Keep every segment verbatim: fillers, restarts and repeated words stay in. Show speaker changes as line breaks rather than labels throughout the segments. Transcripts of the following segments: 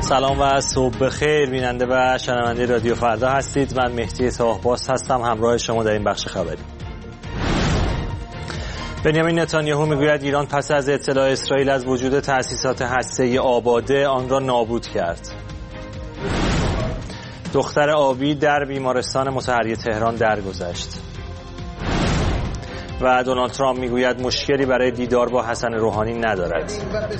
سلام و صبح بخیر بیننده و شنونده رادیو فردا هستید. من مهدی طاهباز هستم همراه شما در این بخش خبری. بنیامین نتانیاهو میگوید ایران پس از اطلاع اسرائیل از وجود تأسیسات هسته‌ای آباده آن را نابود کرد. دختر آبی در بیمارستان مطهری تهران درگذشت. و دونالد ترامپ میگوید مشکلی برای دیدار با حسن روحانی ندارد.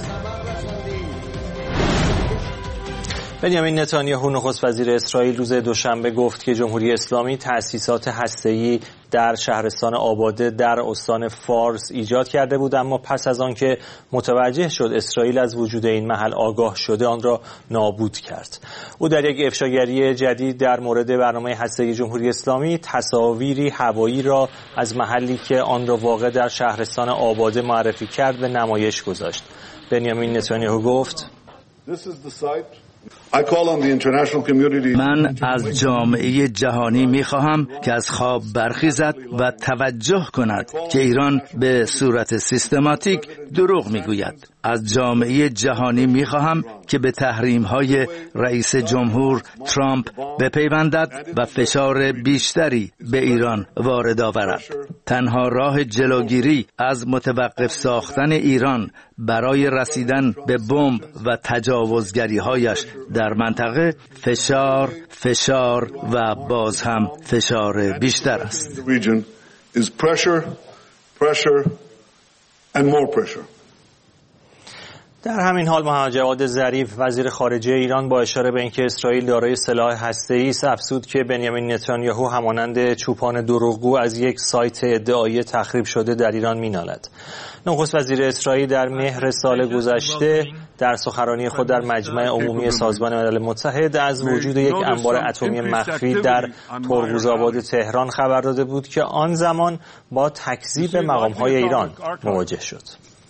بنیامین نتانیاهو نخست وزیر اسرائیل روز دوشنبه گفت که جمهوری اسلامی تأسیسات هسته‌ای در شهرستان آباده در استان فارس ایجاد کرده بود، اما پس از آن که متوجه شد اسرائیل از وجود این محل آگاه شده آن را نابود کرد. او در یک افشاگری جدید در مورد برنامه هسته‌ای جمهوری اسلامی تصاویری هوایی را از محلی که آن را واقع در شهرستان آباده معرفی کرد به نمایش گذاشت. بنیامین نتانیاهو گفت
من از جامعه جهانی می‌خواهم که از خواب برخیزد و توجه کند که ایران به صورت سیستماتیک دروغ میگوید. از جامعه جهانی می‌خواهم که به تحریم‌های رئیس جمهور ترامپ بپیوندد و فشار بیشتری به ایران وارد آورد. تنها راه جلوگیری از متوقف ساختن ایران برای رسیدن به بمب و تجاوزگری‌هایش در منطقه فشار، فشار و باز هم فشار بیشتر است.
در همین حال محمد جواد ظریف وزیر خارجه ایران با اشاره به اینکه اسرائیل دارای سلاح هسته‌ای است افزود که بنیامین نتانیاهو همانند چوپان دروغگو از یک سایت ادعایی تخریب شده در ایران مینالد. نخست وزیر اسرائیل در مهر سال گذشته در سخنرانی خود در مجمع عمومی سازمان ملل متحد از وجود یک انبار اتمی مخفی در ترمزآباد تهران خبر داده بود که آن زمان با تکذیب مقام‌های ایران مواجه شد.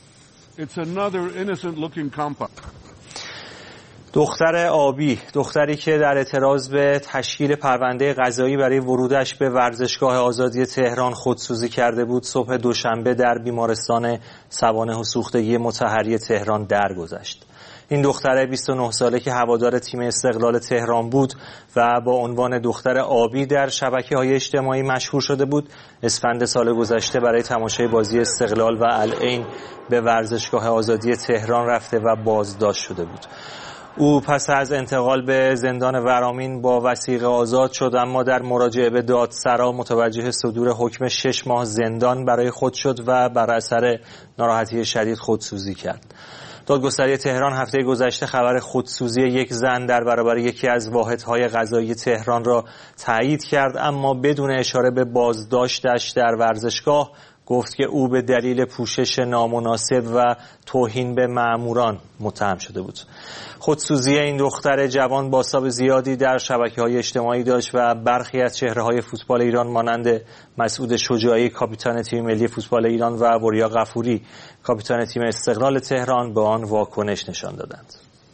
دختر آبی، دختری که در اعتراض به تشکیل پرونده قضایی برای ورودش به ورزشگاه آزادی تهران خودسوزی کرده بود، صبح دوشنبه در بیمارستان سوانح و سوختگی مطهری تهران درگذشت. این دختر بیست و نه ساله که هوادار تیم استقلال تهران بود و با عنوان دختر آبی در شبکه‌های اجتماعی مشهور شده بود، اسفند سال گذشته برای تماشای بازی استقلال و العین به ورزشگاه آزادی تهران رفته و بازداشت شده بود. او پس از انتقال به زندان ورامین با وثیقه آزاد شد، اما در مراجعه به دادسرا متوجه صدور حکم شش ماه زندان برای خود شد و بر اثر ناراحتی شدید خودسوزی کرد. دادگستری تهران هفته گذشته خبر خودسوزی یک زن در برابر یکی از واحدهای قضایی تهران را تایید کرد، اما بدون اشاره به بازداشتش در ورزشگاه گفت که او به دلیل پوشش نامناسب و توهین به مأموران متهم شده بود. خودسوزی این دختر جوان بازتاب زیادی در شبکه‌های اجتماعی داشت و برخی از چهره‌های فوتبال ایران مانند مسعود شجاعی کاپیتان تیم ملی فوتبال ایران و وریا غفوری کاپیتان تیم استقلال تهران به آن واکنش نشان دادند.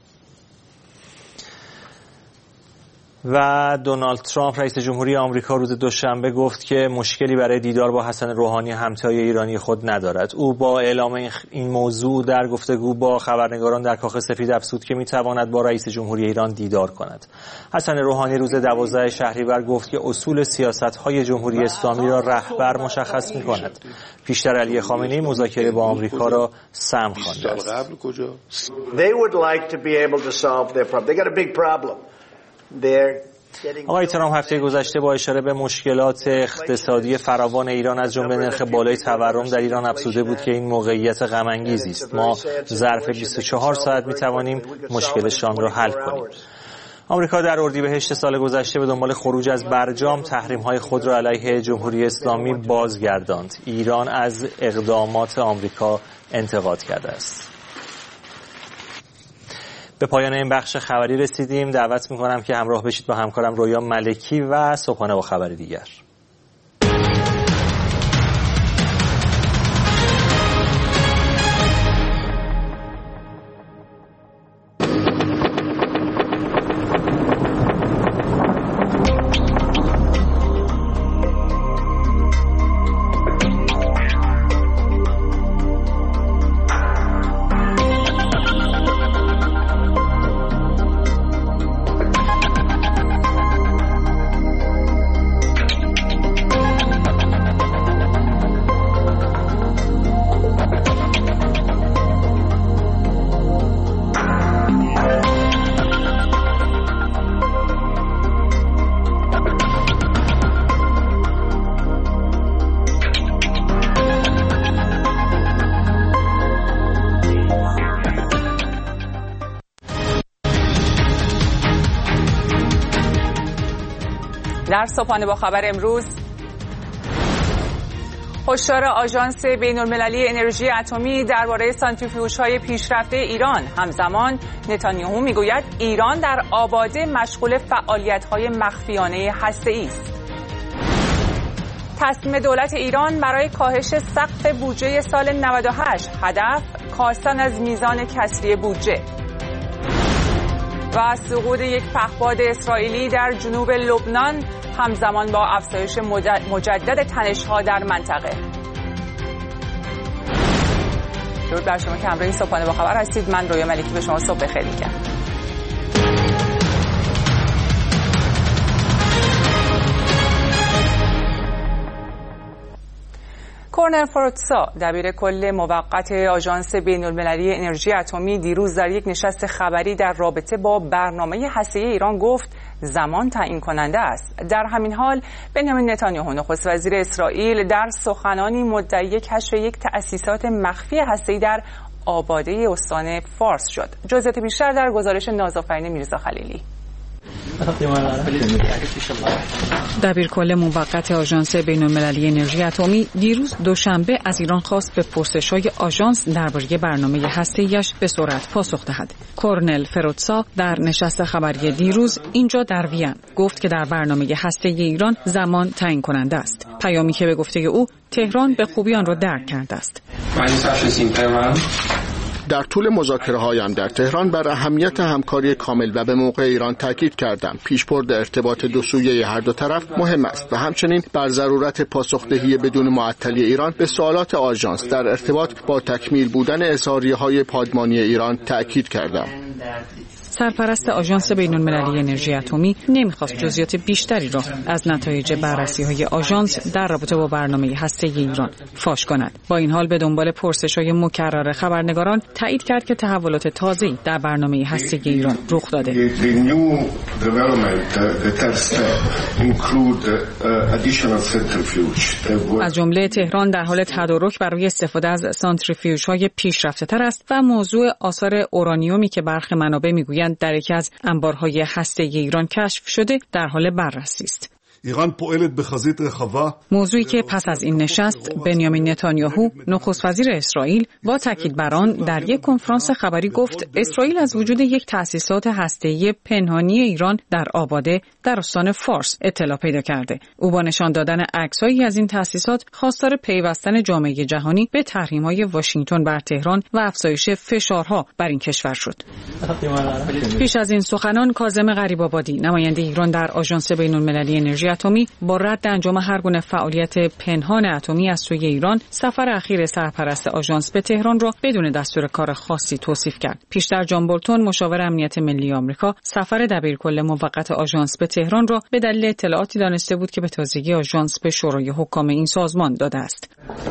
و دونالد ترامپ رئیس جمهوری آمریکا روز دوشنبه گفت که مشکلی برای دیدار با حسن روحانی همتای ایرانی خود ندارد. او با اعلام این موضوع در گفتگو با خبرنگاران در کاخ سفید افزود که میتواند با رئیس جمهوری ایران دیدار کند. حسن روحانی روز دوازده شهریور گفت که اصول سیاست‌های جمهوری اسلامی را رهبر مشخص می‌کند. پیشتر علی خامنه‌ای مذاکره با آمریکا را سم خوانده است.
They would like to be able to solve their problem. They got a big problem.
آقای ترامپ هفته گذشته با اشاره به مشکلات اقتصادی فراوان ایران از جمله نرخ بالای تورم در ایران افزوده بود که این موقعیت غم انگیزی است. ما ظرف بیست و چهار ساعت می‌توانیم مشکلشان را حل کنیم. آمریکا در اردیبهشت سال گذشته به دنبال خروج از برجام تحریم‌های خود را علیه جمهوری اسلامی بازگرداند. ایران از اقدامات آمریکا انتقاد کرده است. به پایان این بخش خبری رسیدیم. دعوت می‌کنم که همراه بشید با همکارم رویا ملکی و صبحانه با خبری دیگر.
در صبحانه با خبر امروز، هشدار آژانس بین‌المللی انرژی اتمی درباره سانتریفیوژهای پیشرفته ایران. همزمان نتانیاهو میگوید ایران در آباده مشغول فعالیت‌های مخفیانه هسته‌ای است. تصمیم دولت ایران برای کاهش سقف بودجه سال نود و هشت، هدف کاستن از میزان کسری بودجه. و سقوط یک پهپاد اسرائیلی در جنوب لبنان همزمان با افزایش مجدد تنش‌ها در منطقه. درود بر شما که همراه صبحانه با خبر هستید. من رویا ملکی به شما صبح بخیر میگم. کورنل فروتسا، دبیر کل موقت آژانس بین‌المللی انرژی اتمی، دیروز در یک نشست خبری در رابطه با برنامه هسته‌ای ایران گفت زمان تعیین کننده است. در همین حال بنیامین نتانیاهو نخست وزیر اسرائیل در سخنانی مدعی کشف یک تأسیسات مخفی هسته‌ای در آباده استان فارس شد. جزئیات بیشتر در گزارش نازآفرین میرزا خلیلی.
دبیر کل موقت آژانس بین‌المللی انرژی اتمی دیروز دوشنبه از ایران خواست به پرسش‌های آژانس درباره برنامه هسته‌ایش به سرعت پاسخ دهد. کورنل فروتسا در نشست خبری دیروز اینجا در وین گفت که در برنامه هسته‌ای ایران زمان تعیین کننده است. پیامی که به گفته او تهران به خوبی آن را درک کرده است.
در طول مذاکره‌هایم در تهران بر اهمیت همکاری کامل و به موقع ایران تاکید کردم. پیشبرد ارتباط دو سویه هر دو طرف مهم است و همچنین بر ضرورت پاسخدهی بدون معطلی ایران به سوالات آژانس در ارتباط با تکمیل بودن اظهاریه‌های پادمانی ایران تاکید کردم.
سرپرست آژانس بین‌المللی انرژی اتمی نمیخواست جزئیات بیشتری را از نتایج بررسی‌های آژانس در رابطه با برنامه هسته‌ای ایران فاش کند. با این حال به دنبال پرسش‌های مکرر خبرنگاران تایید کرد که تحولات تازه‌ای در برنامه هسته‌ای ایران رخ داده. از جمله تهران در حال تدارک برای استفاده از سانتریفیوژهای پیشرفته‌تر است و موضوع آثار اورانیومی که برخی منابع میگویند در یکی از انبارهای هسته‌ای ایران کشف شده در حال بررسی است.
ایران پوئلت به خزیت رخوا،
موضوعی که پس از این نشست بنیامین نتانیاهو نخست وزیر اسرائیل با تاکید بر آن در یک کنفرانس خبری گفت اسرائیل از وجود یک تأسیسات هسته‌ای پنهانی ایران در آباده در استان فارس اطلاع پیدا کرده. او با نشان دادن عکس‌هایی از این تأسیسات خواستار پیوستن جامعه جهانی به تحریم‌های واشنگتن بر تهران و افزایش فشارها بر این کشور شد. پیش از این سخنان کاظم غریب‌آبادی نماینده ایران در آژانس بین‌المللی انرژی اتمی با رد انجام هر گونه فعالیت پنهان اتمی از سوی ایران سفر اخیر سرپرست آژانس به تهران را بدون دستور کار خاصی توصیف کرد. پیشتر جان بولتون مشاور امنیت ملی آمریکا سفر دبیرکل موقت آژانس به تهران را به دلیل اطلاعاتی دانسته بود که به تازگی آژانس به شورای حکام این سازمان داده است.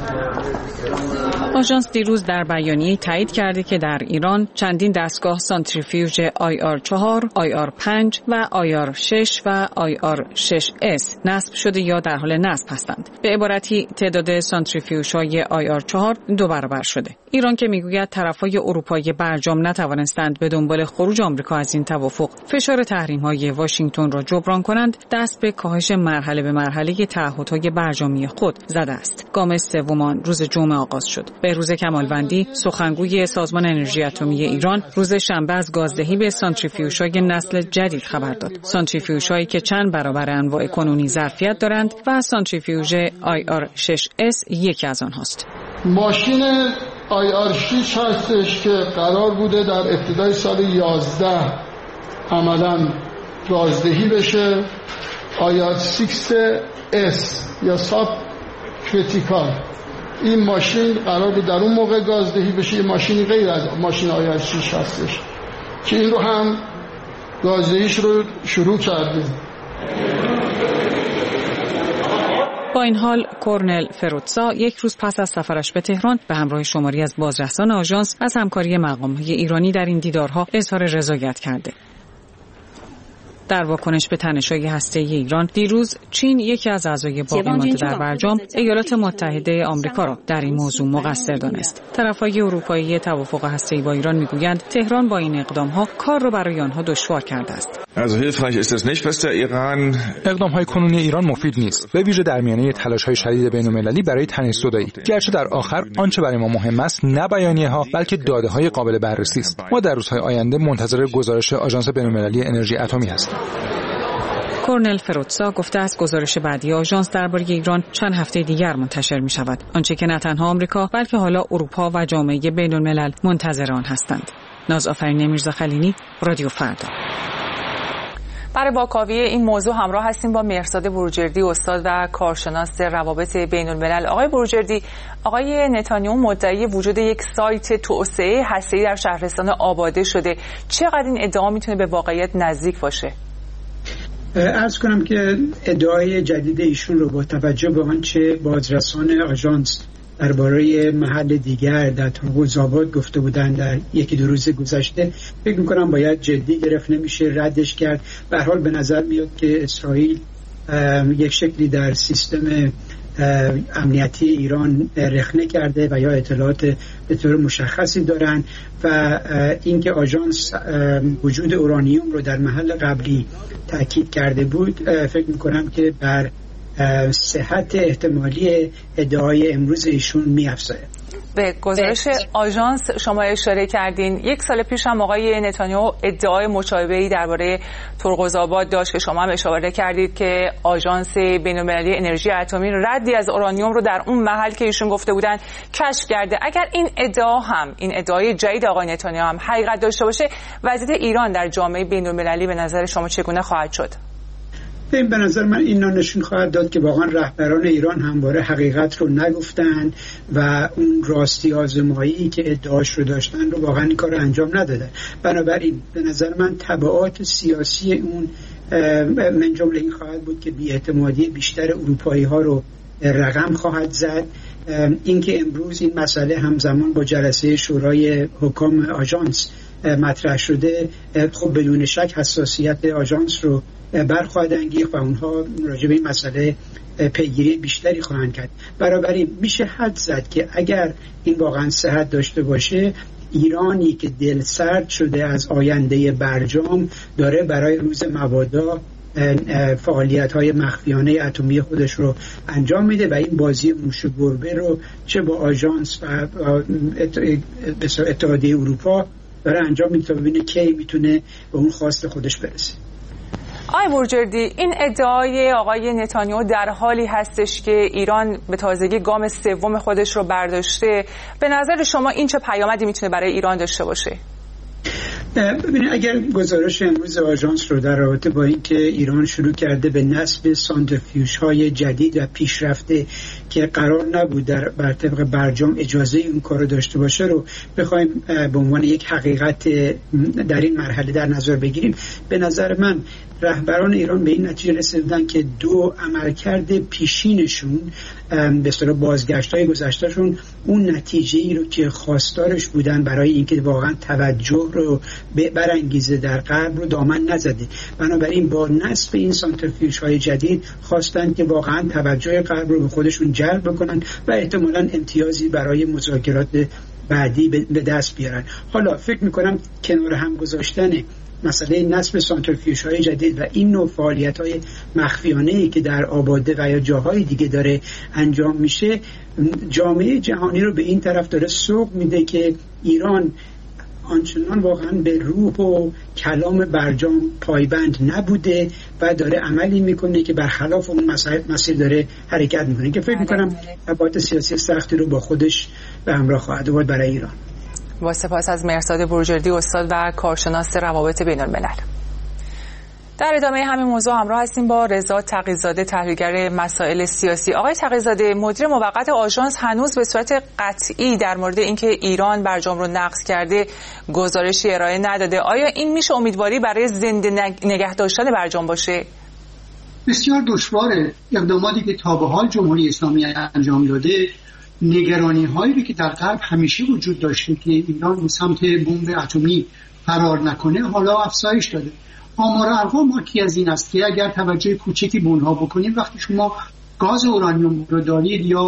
آژانس دیروز در بیانیه‌ای تایید کرده که در ایران چندین دستگاه سانتریفیوژ آی آر چهار، آی آر پنج و آی آر شش و آی آر شش اس نصب شده یا در حال نصب هستند. به عبارتی تعداد سانتریفیوژهای آی آر چهار دو برابر شده. ایران که میگوید طرفهای اروپایی برجام نتوانستند به دنبال خروج آمریکا از این توافق فشار تحریم‌های واشنگتن را جبران کنند، دست به کاهش مرحله به مرحله تعهدهای برجامی خود زده است. گام سوم روز جمعه آغاز شد. بهروز کمالوندی سخنگوی سازمان انرژی اتمی ایران روز شنبه از گازدهی به سانتریفیوژهای نسل جدید خبر داد. سانتریفیوژهایی که چند برابر انواع کنونی ظرفیت دارند و سانتریفیوژ آی آر شش اس یکی از آنهاست.
ماشین آی آر شش هستش که قرار بوده در ابتدای سال یازده عملاً گازدهی بشه. آی آر شش اس یا ساب کریتیکال، این ماشین قرار بود در اون موقع گازدهی بشه. این ماشین غیر از ماشین آی آر شش هستش که این رو هم گازدهیش رو شروع کردیم.
با این حال کورنل فروتسا یک روز پس از سفرش به تهران به همراه شماری از بازرسان آژانس از همکاری مقام‌های ایرانی در این دیدارها اظهار رضایت کرده. در واکنش به تنش‌های هسته‌ای ایران دیروز چین یکی از اعضای باقی مانده در برجام ایالات متحده آمریکا را در این موضوع مقصر دانست. طرف‌های اروپایی توافق هسته‌ای با ایران می‌گویند تهران با این اقدام‌ها کار را برای آنها دشوار کرده است.
اقدام‌های کنونی ایران مفید نیست، به ویژه در میانه تلاش‌های شدید بین‌المللی برای تنش‌زدایی. گرچه در آخر آنچه برای ما مهم است نه بیانیه‌ها بلکه داده‌های قابل بررسی است. ما در روزهای آینده منتظر گزارش آژانس بین‌المللی انرژی اتمی هستیم.
کورنل فروتسا گفته است گزارش بعدی آژانس درباره ایران چند هفته دیگر منتشر می شود، آنچه که نه تنها آمریکا بلکه حالا اروپا و جامعه بین الملل منتظر آن هستند. ناز آفرین میرزا خلیلی، رادیو فردا.
برای واکاوی این موضوع همراه هستیم با مهرزاد بروجردی، استاد و کارشناس روابط بین الملل. آقای بروجردی، آقای نتانیاهو مدعی وجود یک سایت توسعه هسته‌ای در شهرستان آباده شده. چقدر این ادعا میتونه به واقعیت نزدیک باشه؟
عرض کنم که ادعای جدید ایشون رو با توجه به آنچه بازرسان آژانس درباره محل دیگر در ترمز آباد گفته بودن در یکی دو روز گذشته، فکر میکنم باید جدی گرفت، نمیشه ردش کرد. به هر حال به نظر میاد که اسرائیل یک شکلی در سیستم امنیتی ایران رخنه کرده و یا اطلاعات به طور مشخصی دارن و اینکه آژانس وجود اورانیوم رو در محل قبلی تاکید کرده بود، فکر میکنم که بر صحت احتمالی ادعای امروز ایشون می‌افزاید.
به گزارش آژانس شما اشاره کردین. یک سال پیش هم آقای نتانیاهو ادعای مشابهی درباره ترقزآباد داشت که شما هم اشاره کردید که آژانس بین‌المللی انرژی اتمی ردی از اورانیوم رو در اون محل که ایشون گفته بودن کشف کرده. اگر این ادعا هم، این ادعای جدید آقای نتانیاهو هم حقیقت داشته باشه، وضعیت ایران در جامعه بین‌المللی به نظر شما چگونه خواهد شد؟
به نظر من این نشون خواهد داد که واقعا رهبران ایران همواره حقیقت رو نگفتن و اون راستی آزمایی که ادعاش رو داشتن رو واقعا این کار رو انجام ندادن. بنابراین به نظر من تبعات سیاسی اون من جمله این خواهد بود که بی‌اعتمادی بیشتر اروپایی ها رو رقم خواهد زد. اینکه امروز این مسئله همزمان با جلسه شورای حکام آژانس مطرح شده، خب بدون شک حساسیت آژانس رو برخواهد انگیخت و اونها راجع به این مسئله پیگیری بیشتری خواهند کرد. بنابراین میشه حد زد که اگر این واقعا صحت داشته باشه، ایرانی که دل سرد شده از آینده برجام داره برای روز مبادا فعالیت‌های مخفیانه اتمی خودش رو انجام میده و این بازی موش و گربه رو چه با آژانس و اتحادیه اروپا داره انجام میده تا ببینه کی میتونه به اون خواست خودش برسه.
آقای بروجردی، این ادعای آقای نتانیاهو در حالی هستش که ایران به تازگی گام سوم خودش رو برداشته. به نظر شما این چه پیامدی میتونه برای ایران داشته باشه؟
ببینید، اگر گزارش امروز آژانس رو در رابطه با اینکه ایران شروع کرده به نصب سانتریفیوژهای جدید و پیشرفته که قرار نبود در بر طبق برجام اجازه اون کار رو داشته باشه رو بخوایم به عنوان یک حقیقت در این مرحله در نظر بگیریم، به نظر من رهبران ایران به این نتیجه رسیدن که دو عملکرد پیشینشون به اصطلاح بازگشت‌های گذشتهشون اون نتیجه‌ای رو که خواستارش بودن برای اینکه واقعا توجه رو برانگیزه در غرب رو دامن نزده. بنابراین با نصب این سانتریفیوژهای جدید خواستن که واقعا توجه غرب رو به خودشون جلب بکنن و احتمالاً امتیازی برای مذاکرات بعدی به دست بیارن. حالا فکر می‌کنم کنار هم گذاشتن مسئله نصب سانتریفیوژهای جدید و این نوع فعالیت‌های مخفیانه‌ای که در آباده و یا جاهای دیگه داره انجام میشه، جامعه جهانی رو به این طرف داره سوق میده که ایران آنچنان واقعا به روح و کلام برجام پایبند نبوده و داره عملی میکنه که برخلاف اون مسیر داره حرکت میکنه که فکر میکنم تبعات سیاسی سختی رو با خودش به همراه خواهد آورد برای ایران.
با سپاس از مهرزاد بروجردی، استاد و کارشناس روابط بین الملل. در ادامه همین موضوع همراه هستیم با رضا تقی‌زاده، تحلیلگر مسائل سیاسی. آقای تقی‌زاده، مدیر موقت آژانس هنوز به صورت قطعی در مورد اینکه ایران برجام رو نقض کرده گزارشی ارائه نداده. آیا این میشه امیدواری برای زنده نگه داشتن برجام باشه؟
بسیار دشواره. اقداماتی که تا به حال جمهوری اسلامی انجام داده، نگرانی هایی که در غرب همیشه وجود داشته که ایران به سمت بمب اتمی فرار نکنه، حالا افزایش داده. آمار ارقام حاکی از این است که اگر توجه کوچکی به اونها بکنید، وقتی شما گاز اورانیوم رو دارید یا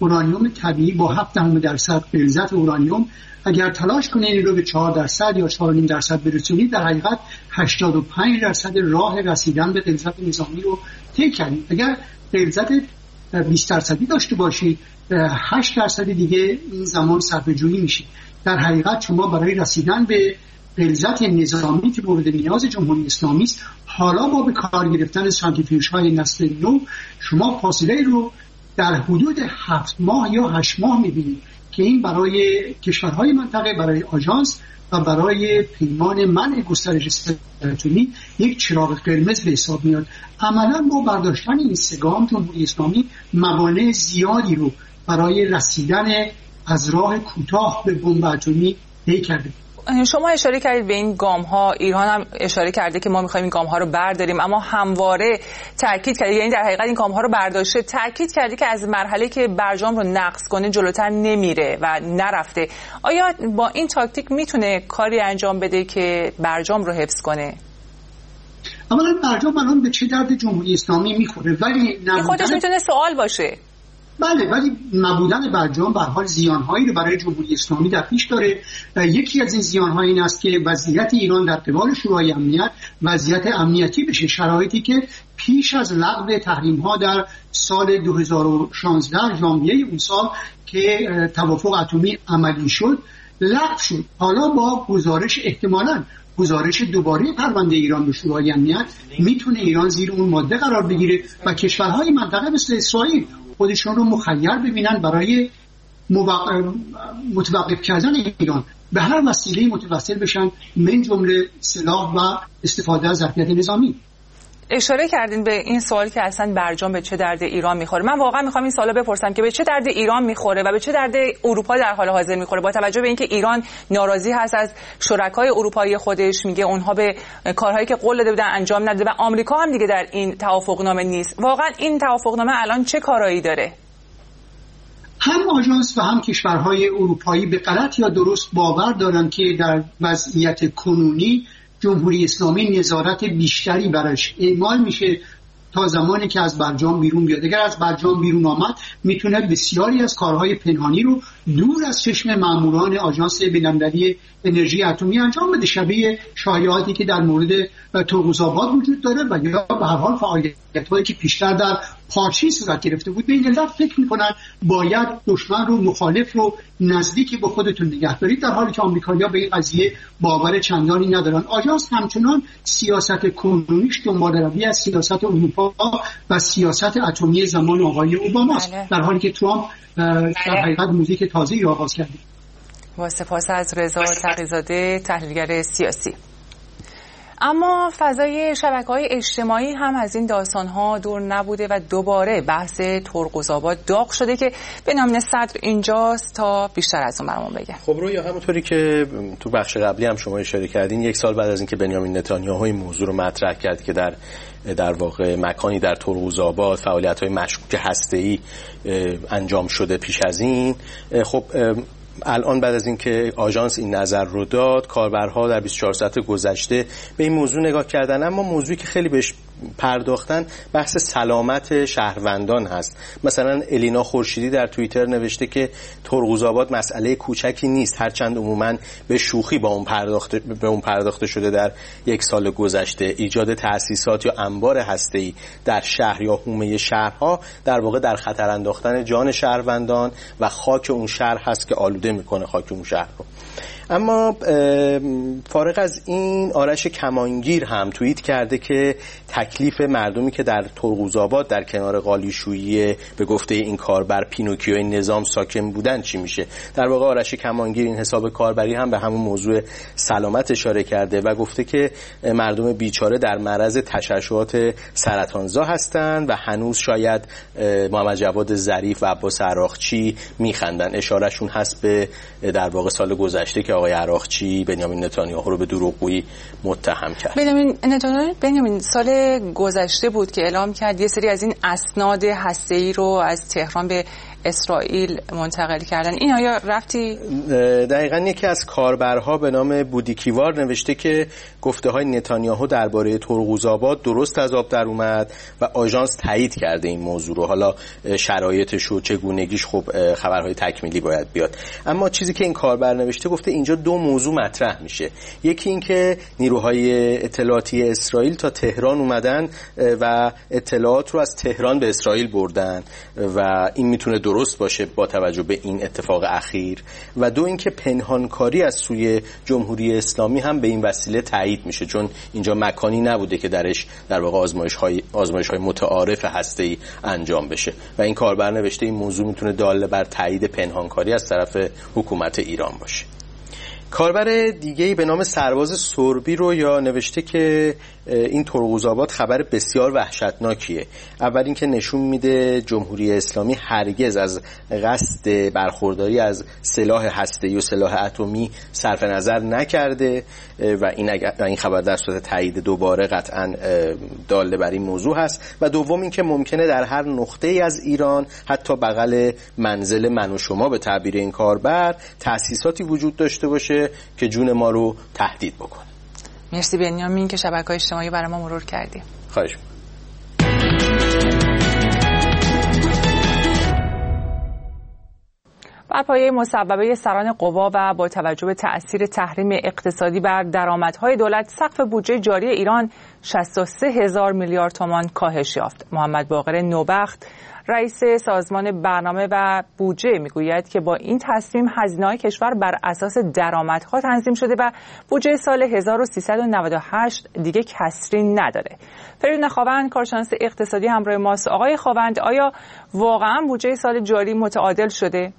اورانیوم طبیعی با هفت دهم درصد غلظت اورانیوم، اگر تلاش کنید این رو به چهار درصد یا چهار و نیم درصد برسونید، در حقیقت هشتاد و پنج درصد راه رسیدن به غلظت نظامی رو طی کردید. اگر غلظت بیست درصدی داشته باشید، هشت درصد دیگه این زمان صرفه‌جویی میشه. در حقیقت شما برای رسیدن به غلظت نظامی که مورد نیاز جمهوری اسلامی است، حالا با به کار گرفتن سانتریفیوژهای نسل نو، شما فاصله رو در حدود هفت ماه یا هشت ماه میبینید که این برای کشورهای منطقه، برای آژانس و برای پیمان منع گسترش سرطانی یک چراغ قرمز به حساب میاد. عملا با برداشتن این سه گام جمهوری اسلامی موانع زیادی رو برای رسیدن از راه کوتاه به بمب اتمی طی کرده.
شما اشاره کردید به این گام ها، ایران هم اشاره کرده که ما میخوایم این گام ها رو برداریم، اما همواره تاکید کرده، یعنی در حقیقت این گام ها رو برداشته، تاکید کرده که از مرحله که برجام رو نقض کنه جلوتر نمیره و نرفته. آیا با این تاکتیک میتونه کاری انجام بده که برجام رو حفظ کنه؟
اولا برجام الان به چه درد جمهوری اسلامی میخوره؟ ولی
نبودن... خودش میتونه سوال باشه.
بله، ولی نبودن برجام به هر حال زیانهایی رو برای جمهوری اسلامی در پیش داره. یکی از این زیان‌ها این است که وضعیت ایران در قبال شورای امنیت وضعیت امنیتی بشه، شرایطی که پیش از لغو تحریم‌ها در سال دو هزار و شانزده ژانویه اون سال که توافق اتمی عملی شد لغو شد. حالا با گزارش احتمالاً گزارش دوباره پرونده ایران به شورای امنیت میتونه ایران زیر اون ماده قرار بگیره و کشورهای منطقه مثل اسرائیل خودشون رو مخیر ببینن برای متوقف کردن ایران، به هر وسیله متوسل بشن، من جمله سلاح و استفاده از ظرفیت نظامی.
اشاره کردین به این سوال که اصلا برجام به چه درد ایران میخوره. من واقعا میخوام این سوالو بپرسم که به چه درد ایران میخوره و به چه درد اروپا در حال حاضر میخوره، با توجه به اینکه ایران ناراضی هست از شرکای اروپایی خودش، میگه اونها به کارهایی که قول داده بودن انجام نداده و آمریکا هم دیگه در این توافقنامه نیست. واقعا این توافقنامه الان چه کارایی داره؟
هم آژانس و هم کشورهای اروپایی به غلط یا درست باور دارن که در وضعیت کنونی جمهوری اسلامی نظارت بیشتری براش اعمال میشه تا زمانی که از برجام بیرون بیاد. اگر از برجام بیرون آمد میتونه بسیاری از کارهای پنهانی رو دور از چشم ماموران آژانس بین‌المللی انرژی اتمی انجام بده، شبیه شایعاتی که در مورد توغوزآباد وجود داره و یا به هر حال فعالیت‌هایی که پیشتر در پارچی صورت گرفته بود. به این علت فکر میکنن باید دشمن رو، مخالف رو نزدیک به خودتون نگه دارید، در حالی که آمریکایی‌ها به این قضیه باور چندانی ندارن. آژانس همچنان سیاست کنونیش دنباله‌روی از سیاست اروپا و سیاست اتمی زمان آقای اوباما است، در حالی که ترامپ در حقیقت موزیک تازه‌ای آغاز کرده.
با سپاس از رضا تقی‌زاده، تحلیلگر سیاسی. اما فضای شبکه‌های اجتماعی هم از این داستان‌ها دور نبوده و دوباره بحث ترقوزآباد داغ شده که بنیامین صدر اینجاست تا بیشتر از اون برامون بگه.
خب رویا، همونطوری که تو بخش قبلی هم شما اشاره کردین، یک سال بعد از اینکه بنیامین نتانیاهو این موضوع رو مطرح کرد که در در واقع مکانی در ترقوزآباد فعالیت‌های مشکوک هسته‌ای انجام شده پیش از این، خب الان بعد از اینکه آژانس این نظر رو داد، کاربرها در بیست و چهار ساعت گذشته به این موضوع نگاه کردن، اما موضوعی که خیلی بهش پرداختن بحث سلامت شهروندان هست. مثلا الینا خورشیدی در توییتر نوشته که ترقوزآباد مسئله کوچکی نیست، هرچند عموماً به شوخی با اون پرداخته به اون پرداخته شده در یک سال گذشته. ایجاد تأسیسات یا انبار هسته‌ای در شهر یا حومه شهرها در واقع در خطر انداختن جان شهروندان و خاک اون شهر هست که آلوده میکنه خاک اون شهر رو. اما فارغ از این، آرش کمانگیر هم توییت کرده که تکلیف مردمی که در ترقوزآباد در کنار قالیشویی به گفته این کاربر پینوکیوی نظام ساکن بودن چی میشه. در واقع آرش کمانگیر این حساب کاربری هم به همون موضوع سلامت اشاره کرده و گفته که مردم بیچاره در معرض تشعشعات سرطانزا هستند و هنوز شاید محمد جواد ظریف و عباس عراقچی میخندن. اشارهشون هست به در واقع سال گذشته که آقای عراقچی بنیامین نتانیاهو رو به دروغگویی متهم کرد.
بنیامین نتانیاهو بنیامین سال گذشته بود که اعلام کرد یه سری از این اسناد هسته‌ای رو از تهران به اسرائیل منتقل کردن. این آیا رفتی؟
دقیقاً یکی از کاربرها به نام بودیکیوار نوشته که گفته های نتانیاهو درباره ترقوزآباد درست از آب در اومد و آژانس تایید کرده این موضوع رو. حالا شرایطش و چگونگیش خب خبرهای تکمیلی باید بیاد. اما چیزی که این کاربر نوشته گفته اینجا دو موضوع مطرح میشه. یکی این که نیروهای اطلاعاتی اسرائیل تا تهران اومدن و اطلاعات رو از تهران به اسرائیل بردن و این میتونه درست باشه با توجه به این اتفاق اخیر، و دو اینکه پنهانکاری از سوی جمهوری اسلامی هم به این وسیله تایید میشه، چون اینجا مکانی نبوده که درش در واقع آزمایش‌های آزمایش‌های متعارف هسته‌ای انجام بشه و این کاربر نوشته این موضوع میتونه داله بر تایید پنهانکاری از طرف حکومت ایران باشه. کاربر دیگه‌ای به نام سرباز سربی رو یا نوشته که این ترقوزآباد خبر بسیار وحشتناکیه. اول اینکه نشون میده جمهوری اسلامی هرگز از قصد برخورداری از سلاح هسته‌ای و سلاح اتمی صرف نظر نکرده و این اگر این خبر در صورت تایید دوباره قطعاً داله بر این موضوع هست. و دوم اینکه ممکنه در هر نقطه‌ای از ایران، حتی بغل منزل من و شما به تعبیر این کاربر، تأسیساتی وجود داشته باشه که جون ما رو تهدید بکنه.
مرسی بنیامین که شبکه‌های اجتماعی برای ما مرور کردیم.
خواهش می‌کنم.
بر پایه مصوبه سران قوا و با توجه به تأثیر تحریم اقتصادی بر درآمدهای دولت، سقف بودجه جاری ایران شصت و سه هزار میلیارد تومان کاهش یافت. محمد باقر نوبخت رئیس سازمان برنامه و بودجه میگوید که با این تصمیم هزینه‌های کشور بر اساس درآمدها تنظیم شده و بودجه سال هزار و سیصد و نود و هشت دیگه کسری نداره. فریدون خاوند کارشناس اقتصادی همراه ماست. آقای خاوند، آیا واقعا بودجه سال جاری متعادل شده؟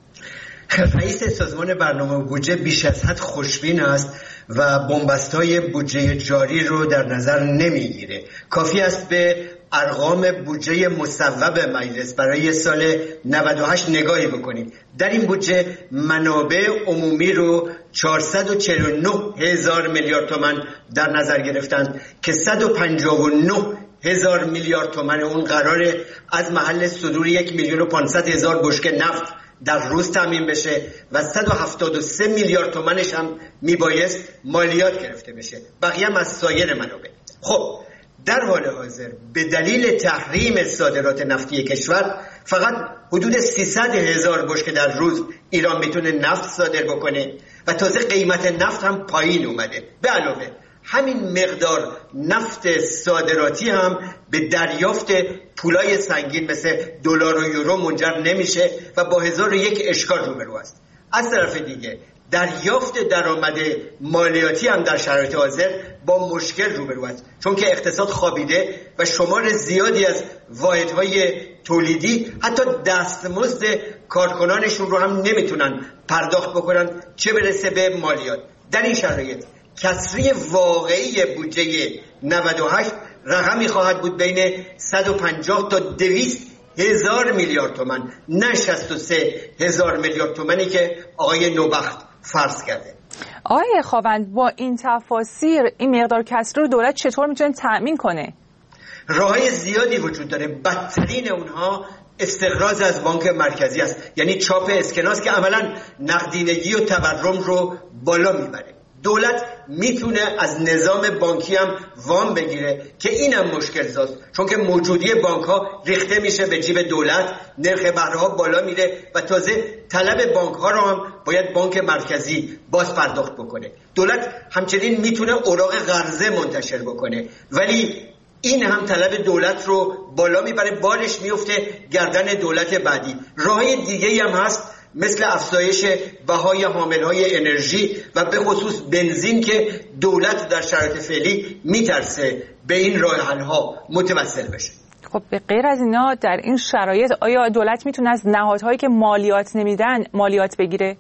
رئیس سازمان برنامه و بودجه بیش از حد خوشبین است و بنبست‌های بودجه جاری رو در نظر نمیگیره. کافی است به ارقام بودجه مصوب مجلس برای سال نود و هشت نگاهی بکنید. در این بودجه منابع عمومی رو چهارصد و چهل و نه هزار میلیارد تومان در نظر گرفتند که صد و پنجاه و نه هزار میلیارد تومان اون قراره از محل صدور یک میلیون و پانصد هزار بشکه نفت در روز تامین بشه و صد و هفتاد و سه میلیارد تومانش هم میبایست مالیات گرفته بشه، بقیه هم از سایر منابع. خب در حال حاضر به دلیل تحریم صادرات نفتی کشور فقط حدود سیصد هزار بشکه در روز ایران میتونه نفت صادر بکنه و تازه قیمت نفت هم پایین اومده. به علاوه همین مقدار نفت صادراتی هم به دریافت پولای سنگین مثل دلار و یورو منجر نمیشه و با هزار و یک اشکال روبرو است. از طرف دیگه دریافت درآمد مالیاتی هم در شرایط حاضر با مشکل روبرو است، چون که اقتصاد خوابیده و شمار زیادی از واحدهای تولیدی حتی دستمزد کارکنانشون رو هم نمیتونن پرداخت بکنن، چه برسه به مالیات. در این شرایط کسری واقعی بودجه نود و هشت رقمی خواهد بود بین صد و پنجاه تا دویست هزار میلیارد تومان، نه شصت و سه هزار میلیارد تومانی که آقای نوبخت فرض کرده.
آقای خاوند، با این تفاسیر این مقدار کسری رو دولت چطور میتونه تأمین کنه؟
راههای زیادی وجود داره. بدترین اونها استقراض از بانک مرکزی است، یعنی چاپ اسکناس که عملا نقدینگی و تورم رو بالا میبره. دولت میتونه از نظام بانکی هم وام بگیره که اینم مشکل زاست، چون که موجودی بانک ها ریخته میشه به جیب دولت، نرخ بهره ها بالا میره و تازه طلب بانک ها رو هم باید بانک مرکزی باز پرداخت بکنه. دولت همچنین میتونه اوراق قرضه منتشر بکنه، ولی این هم طلب دولت رو بالا میبره، بارش میفته گردن دولت بعدی. راه دیگه هم هست مثل افزایش بهای حاملهای انرژی و به خصوص بنزین که دولت در شرایط فعلی میترسه به این راه حل‌ها متوسل بشه.
خب به غیر از اینا در این شرایط آیا دولت میتونه از نهادهایی که مالیات نمیدن مالیات بگیره؟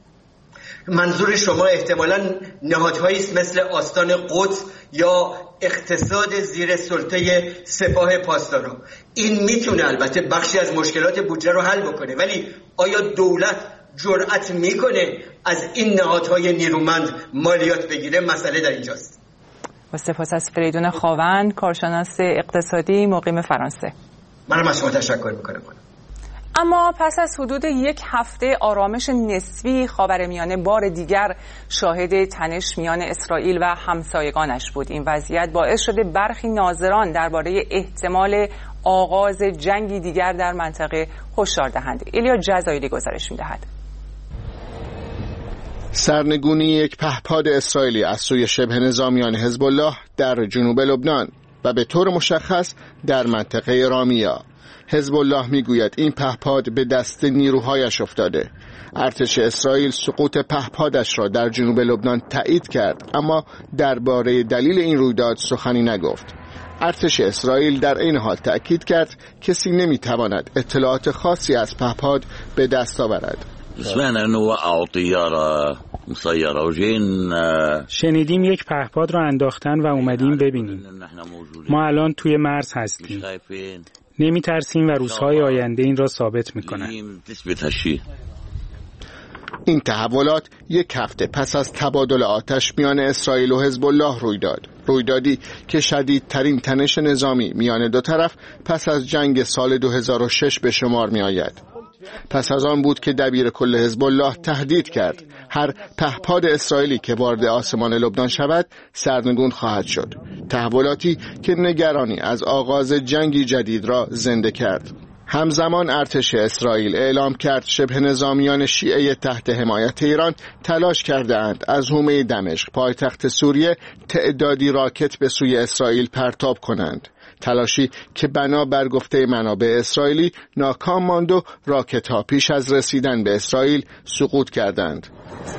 منظور شما احتمالاً نهادهایی مثل آستان قدس یا اقتصاد زیر سلطه سپاه پاسداران. این میتونه البته بخشی از مشکلات بودجه رو حل بکنه، ولی آیا دولت جرأت میکنه از این نهادهای نیرومند مالیات بگیره؟ مسئله در اینجاست.
با سپاس از فریدون خاوند کارشناس اقتصادی مقیم فرانسه.
منم از شما تشکر میکنم.
اما پس از حدود یک هفته آرامش نسبی، خاورمیانه بار دیگر شاهد تنش میان اسرائیل و همسایگانش بود. این وضعیت باعث شده برخی ناظران درباره احتمال آغاز جنگی دیگر در منطقه هشدار دهند. ایلیا جزایری گزارش می‌دهد.
سرنگونی یک پهپاد اسرائیلی از سوی شبه نظامیان حزب الله در جنوب لبنان و به طور مشخص در منطقه رامیا. حزب الله میگوید این پهپاد به دست نیروهایش افتاده. ارتش اسرائیل سقوط پهپادش را در جنوب لبنان تایید کرد، اما درباره دلیل این رویداد سخنی نگفت. ارتش اسرائیل در این حال تأکید کرد کسی نمیتواند اطلاعات خاصی از پهپاد به دست آورد.
شنیدیم یک پهپاد را انداختن و اومدیم ببینیم. ما الان توی مرز هستیم. نمی ترسیم و روزهای آینده این را ثابت می کنند.
این تحولات یک هفته پس از تبادل آتش میان اسرائیل و حزب الله روی داد. رویدادی که شدیدترین تنش نظامی میان دو طرف پس از جنگ سال دو هزار و شش به شمار می آید. پس از آن بود که دبیر کل حزب الله تهدید کرد هر پهپاد اسرائیلی که وارد آسمان لبنان شود سرنگون خواهد شد. تحولاتی که نگرانی از آغاز جنگی جدید را زنده کرد. همزمان ارتش اسرائیل اعلام کرد شبه نظامیان شیعه تحت حمایت ایران تلاش کردند از حومه دمشق پایتخت سوریه تعدادی راکت به سوی اسرائیل پرتاب کنند. تلاشی که بنا بر گفته منابع اسرائیلی ناکام ماند و راکت ها پیش از رسیدن به اسرائیل سقوط کردند.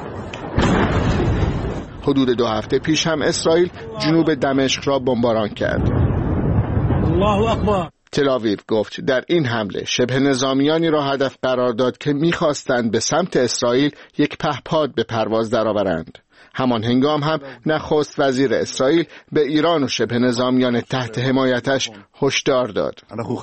حدود دو هفته پیش هم اسرائیل جنوب دمشق را بمباران کرد. الله اکبر. تل‌آویو گفت در این حمله شبه نظامیانی را هدف قرار داد که می‌خواستند به سمت اسرائیل یک پهپاد به پرواز درآورند. همان هنگام هم نخست وزیر اسرائیل به ایران و شبه نظامیان تحت حمایتش هشدار داد.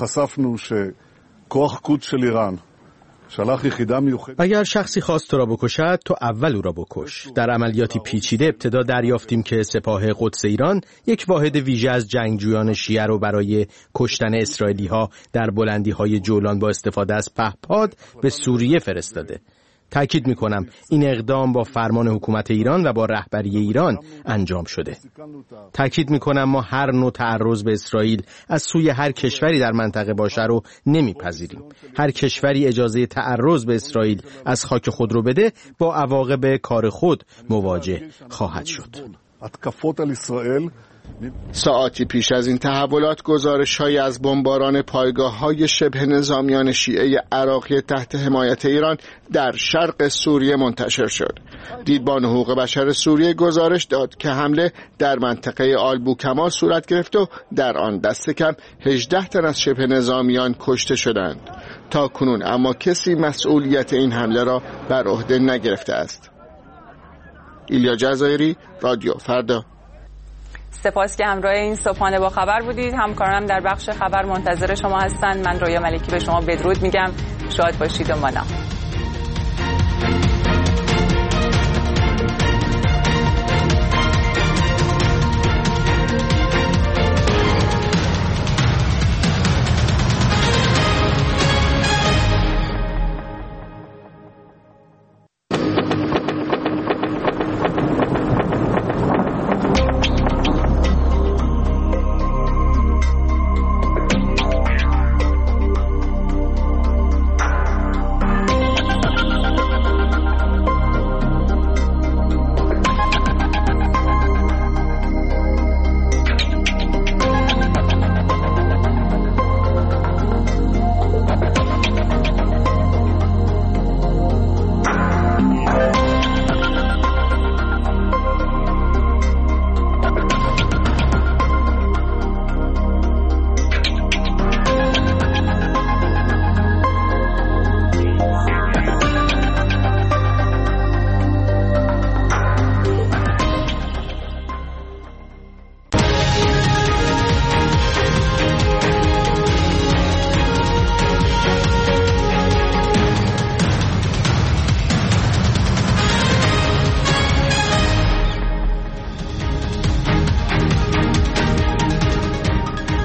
اگر شخصی خواست تو را بکشد تو اول او را بکش. در عملیاتی پیچیده ابتدا دریافتیم که سپاه قدس ایران یک واحد ویژه از جنگجویان شیعه رو برای کشتن اسرائیلی ها در بلندی های جولان با استفاده از پهپاد به سوریه فرستاده. تأکید میکنم این اقدام با فرمان حکومت ایران و با رهبری ایران انجام شده. تأکید میکنم ما هر نوع تعرض به اسرائیل از سوی هر کشوری در منطقه باشه رو نمیپذیریم. هر کشوری اجازه تعرض به اسرائیل از خاک خود رو بده با عواقب کار خود مواجه خواهد شد.
ساعتی پیش از این تحولات گزارش‌هایی از بمباران پایگاه‌های شبه نظامیان شیعه عراقی تحت حمایت ایران در شرق سوریه منتشر شد. دیدبان حقوق بشر سوریه گزارش داد که حمله در منطقه آلبوکمال صورت گرفت و در آن دست کم هجده تن از شبه نظامیان کشته شدند. تا کنون اما کسی مسئولیت این حمله را بر عهده نگرفته است. ایلیا جزایری، رادیو فردا.
سپاس که همراه این صبحانه با خبر بودید. همکارانم در بخش خبر منتظر شما هستند. من رویا ملکی به شما بدرود میگم. شاد باشید و مانا.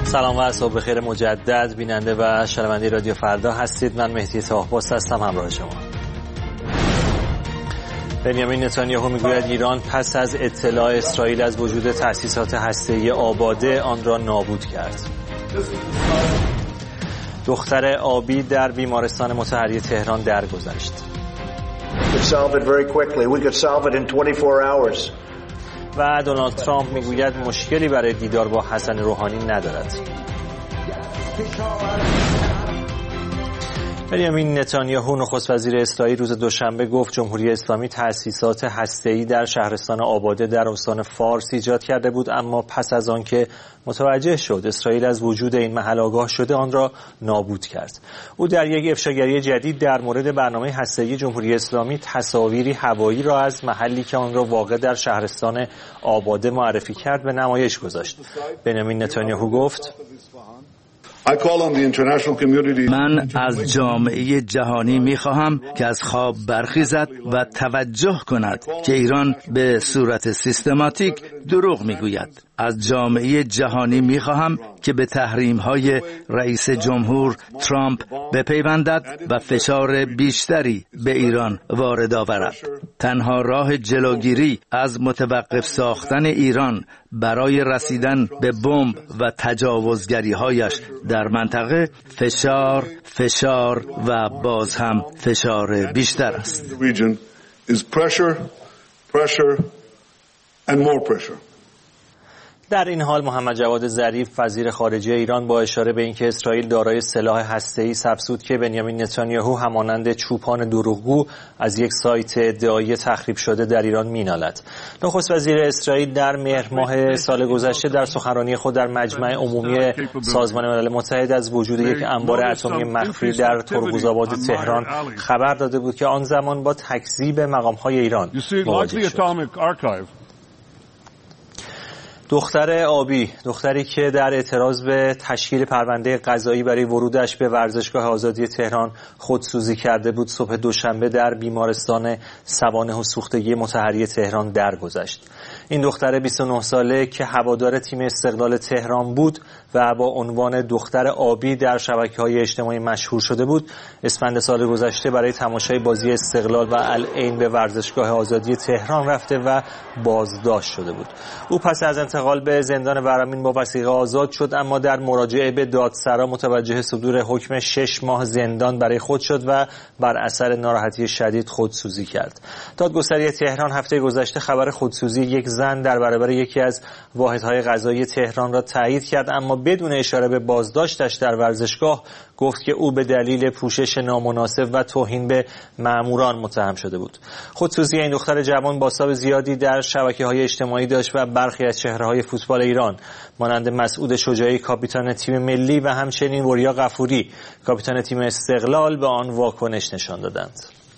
سلام و صبح بخیر مجدد بیننده و شنونده رادیو فردا هستید. من مهدی طاهباس هستم همراه شما. بنیامین نتانیاهو میگوید ایران پس از اطلاع اسرائیل از وجود تأسیسات هسته‌ای آباده آن را نابود کرد. دختر آبی در بیمارستان مطهری تهران درگذشت. و دونالد ترامپ میگوید مشکلی برای دیدار با حسن روحانی ندارد. بنیامین نتانیاهو نخست وزیر اسرائیل روز دوشنبه گفت جمهوری اسلامی تأسیسات هسته‌ای در شهرستان آباده در استان فارس ایجاد کرده بود، اما پس از آنکه متوجه شد اسرائیل از وجود این محل آگاه شده آن را نابود کرد. او در یک افشاگری جدید در مورد برنامه هسته‌ای جمهوری اسلامی تصاویری هوایی را از محلی که آن را واقع در شهرستان آباده معرفی کرد به نمایش گذاشت. بنیامین نتانیاهو گفت
من از جامعه جهانی می‌خواهم که از خواب برخیزد و توجه کند که ایران به صورت سیستماتیک دروغ میگوید. از جامعه جهانی می‌خواهم که به تحریم‌های رئیس جمهور ترامپ بپیوندد و فشار بیشتری به ایران وارد آورد. تنها راه جلوگیری از متوقف ساختن ایران برای رسیدن به بمب و تجاوزگری‌هایش در منطقه فشار، فشار و باز هم فشار بیشتر است.
در این حال محمد جواد ظریف وزیر خارجه ایران با اشاره به اینکه اسرائیل دارای سلاح هسته‌ای افزود که بنیامین نتانیاهو همانند چوپان دروغگو از یک سایت ادعایی تخریب شده در ایران مینالد. نخست وزیر اسرائیل در مهر ماه سال گذشته در سخنرانی خود در مجمع عمومی سازمان ملل متحد از وجود یک انبار اتمی مخفی در ترمزآباد تهران خبر داده بود که آن زمان با تکذیب مقام‌های ایران مواجه شد. دختر آبی، دختری که در اعتراض به تشکیل پرونده قضایی برای ورودش به ورزشگاه آزادی تهران خودسوزی کرده بود، صبح دوشنبه در بیمارستان سوانح و سوختگی مطهری تهران درگذشت. این دختر بیست و نه ساله که هوادار تیم استقلال تهران بود و با عنوان دختر آبی در شبکه‌های اجتماعی مشهور شده بود، اسفند سال گذشته برای تماشای بازی استقلال و العین به ورزشگاه آزادی تهران رفته و بازداشت شده بود. او پس از انتقال به زندان ورامین با وثیقه آزاد شد، اما در مراجعه به دادسرا متوجه صدور حکم شش ماه زندان برای خود شد و بر اثر ناراحتی شدید خودسوزی کرد. دادگستری تهران هفته گذشته خبر خودسوزی یک زن در برابر یکی از واحدهای قضایی تهران را تایید کرد، اما بدون اشاره به بازداشتش در ورزشگاه گفت که او به دلیل پوشش نامناسب و توهین به ماموران متهم شده بود. خودسوزی این دختر جوان بازتاب زیادی در شبکه‌های اجتماعی داشت و برخی از چهره‌های فوتبال ایران مانند مسعود شجاعی کاپیتان تیم ملی و همچنین وریا غفوری کاپیتان تیم استقلال به آن واکنش نشان دادند.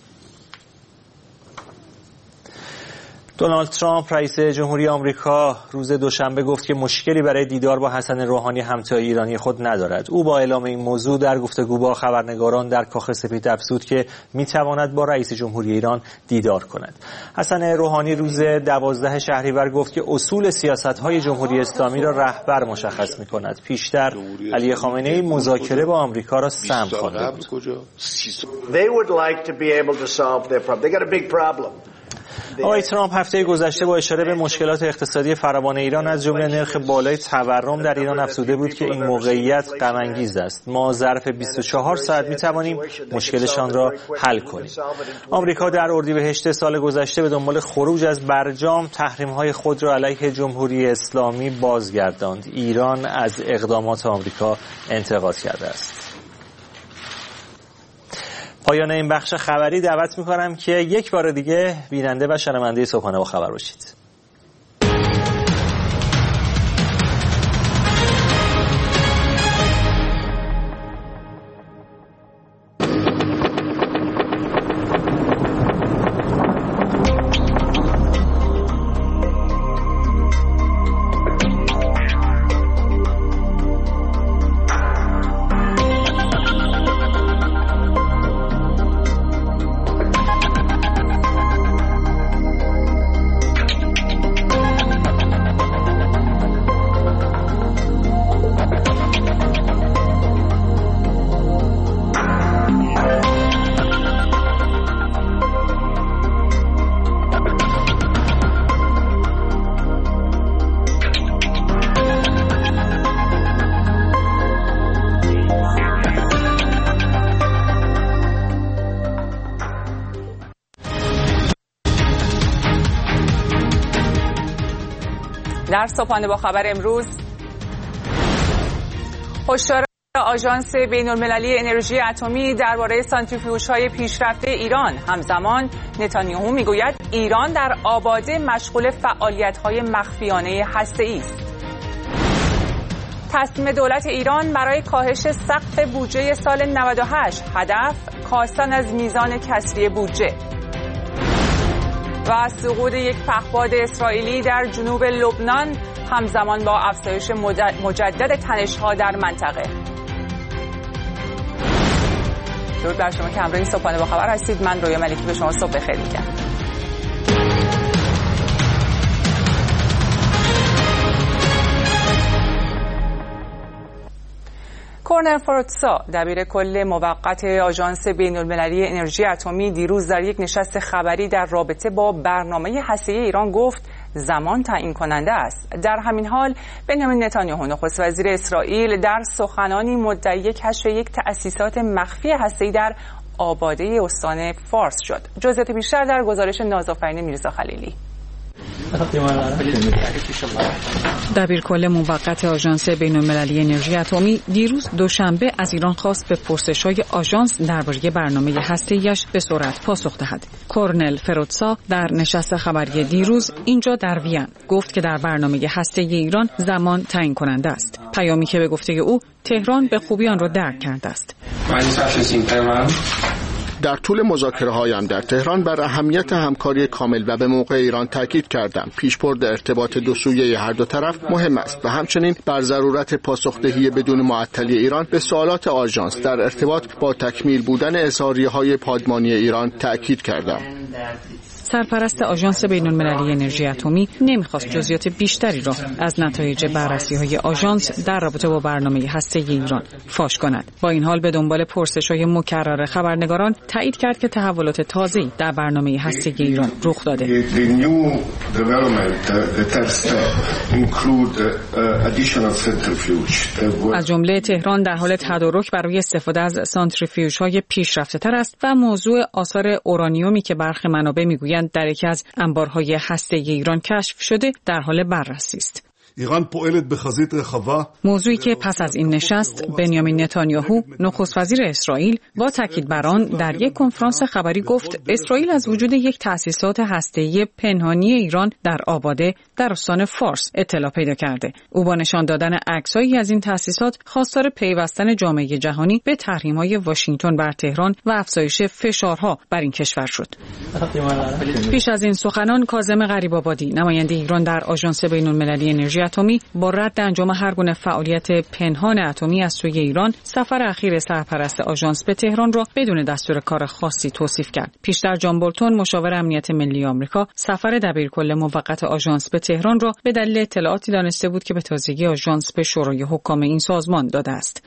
دونالد ترامپ رئیس جمهوری آمریکا روز دوشنبه گفت که مشکلی برای دیدار با حسن روحانی همتای ایرانی خود ندارد. او با اعلام این موضوع در گفتگو با خبرنگاران در کاخ سپید افزود که میتواند با رئیس جمهوری ایران دیدار کند. حسن روحانی روز دوازده شهریور گفت که اصول سیاست‌های جمهوری اسلامی را رهبر مشخص می‌کند. پیشتر علی خامنه‌ای مذاکره با آمریکا را سمت خوانده بود.
They would like to be able to solve their problem. They got a big problem.
آقای ترامپ هفته گذشته با اشاره به مشکلات اقتصادی فراوان ایران از جمله نرخ بالای تورم در ایران افزوده بود که این موقعیت غم انگیز است. ما ظرف بیست و چهار ساعت می توانیم مشکلشان را حل کنیم. آمریکا در اردیبهشت سال گذشته به دنبال خروج از برجام تحریم‌های خود را علیه جمهوری اسلامی بازگرداند. ایران از اقدامات آمریکا انتقاد کرده است. پایان این بخش خبری. دعوت می‌کنم که یک بار دیگه بیننده و شنونده صبحانه با خبر باشید.
در صبحانه با خبر امروز، هشدار آژانس بین‌المللی انرژی اتمی درباره سانتریفیوژهای پیشرفته ایران. همزمان نتانیاهو میگوید ایران در آباده مشغول فعالیت‌های مخفیانه هسته‌ای است. تصمیم دولت ایران برای کاهش سقف بودجه سال نود و هشت، هدف کاستن از میزان کسری بودجه. و سقوط یک پهپاد اسرائیلی در جنوب لبنان همزمان با افزایش مجدد تنش‌ها در منطقه. درود بر شما که همراه این صبحانه با خبر هستید. من رویا ملکی به شما صبح بخیر میگم. کورنل فروتسا، دبیر کل موقت آژانس بین‌المللی انرژی اتمی، دیروز در یک نشست خبری در رابطه با برنامه هسته‌ای ایران گفت زمان تعیین کننده است. در همین حال بنیامین نتانیاهو نخست وزیر اسرائیل در سخنانی مدعی کشف یک تأسیسات مخفی هسته‌ای در آباده استان فارس شد. جزئیات بیشتر در گزارش نازآفرین میرزا خلیلی.
دبیرکل موقت آژانس بین‌المللی انرژی اتمی دیروز دوشنبه از ایران خواست به پرسش‌های آژانس درباره برنامه هسته‌ایش به سرعت پاسخ دهد. کورنل فروتسا در نشست خبری دیروز اینجا در وین گفت که در برنامه هسته‌ای ایران زمان تعیین کننده است. پیامی که به گفته او تهران به خوبی آن را درک کرده است.
در طول مذاکره‌هایم در تهران بر اهمیت همکاری کامل و به موقع ایران تاکید کردم. پیشبرد ارتباط دو سویه هر دو طرف مهم است و همچنین بر ضرورت پاسخدهی بدون معطلی ایران به سوالات آژانس در ارتباط با تکمیل بودن اظهاریه‌های پادمانی ایران تاکید کردم.
سرپرست آژانس بین‌المللی انرژی اتمی نمیخواست جزئیات بیشتری را از نتایج بررسی‌های آژانس در رابطه با برنامه هسته‌ای ایران فاش کند. با این حال به دنبال پرسش‌های مکرر خبرنگاران تایید کرد که تحولات تازه‌ای در برنامه هسته‌ای ایران رخ داده. از جمله تهران در حال تدارک برای استفاده از سانتریفیوژهای پیشرفته‌تر است و موضوع آثار اورانیومی که برخی منابع میگویند در یکی از انبارهای هسته‌ای ایران کشف شده در حال بررسی است.
ایران پועלת בחזית רחבה.
موضوعی که پس از این نشست بنیامین نتانیاهو نخست وزیر اسرائیل با تاکید بر آن در یک کنفرانس خبری گفت اسرائیل از وجود یک تأسیسات هسته‌ای پنهانی ایران در آباده در استان فارس اطلاع پیدا کرده. او با نشان دادن عکسایی از این تأسیسات خواستار پیوستن جامعه جهانی به تحریم‌های واشنگتن بر تهران و افزایش فشارها بر این کشور شد. پیش از این سخنان کاظم غریب‌آبادی نماینده ایران در آژانس بین‌المللی انرژی اتمی با رد انجام هر گونه فعالیت پنهان اتمی از سوی ایران سفر اخیر سرپرست آژانس به تهران را بدون دستور کار خاصی توصیف کرد. پیشتر جان بولتون مشاور امنیت ملی آمریکا سفر دبیرکل موقت آژانس به تهران را به دلیل اطلاعاتی دانسته بود که به تازگی آژانس به شورای حکام این سازمان داده است.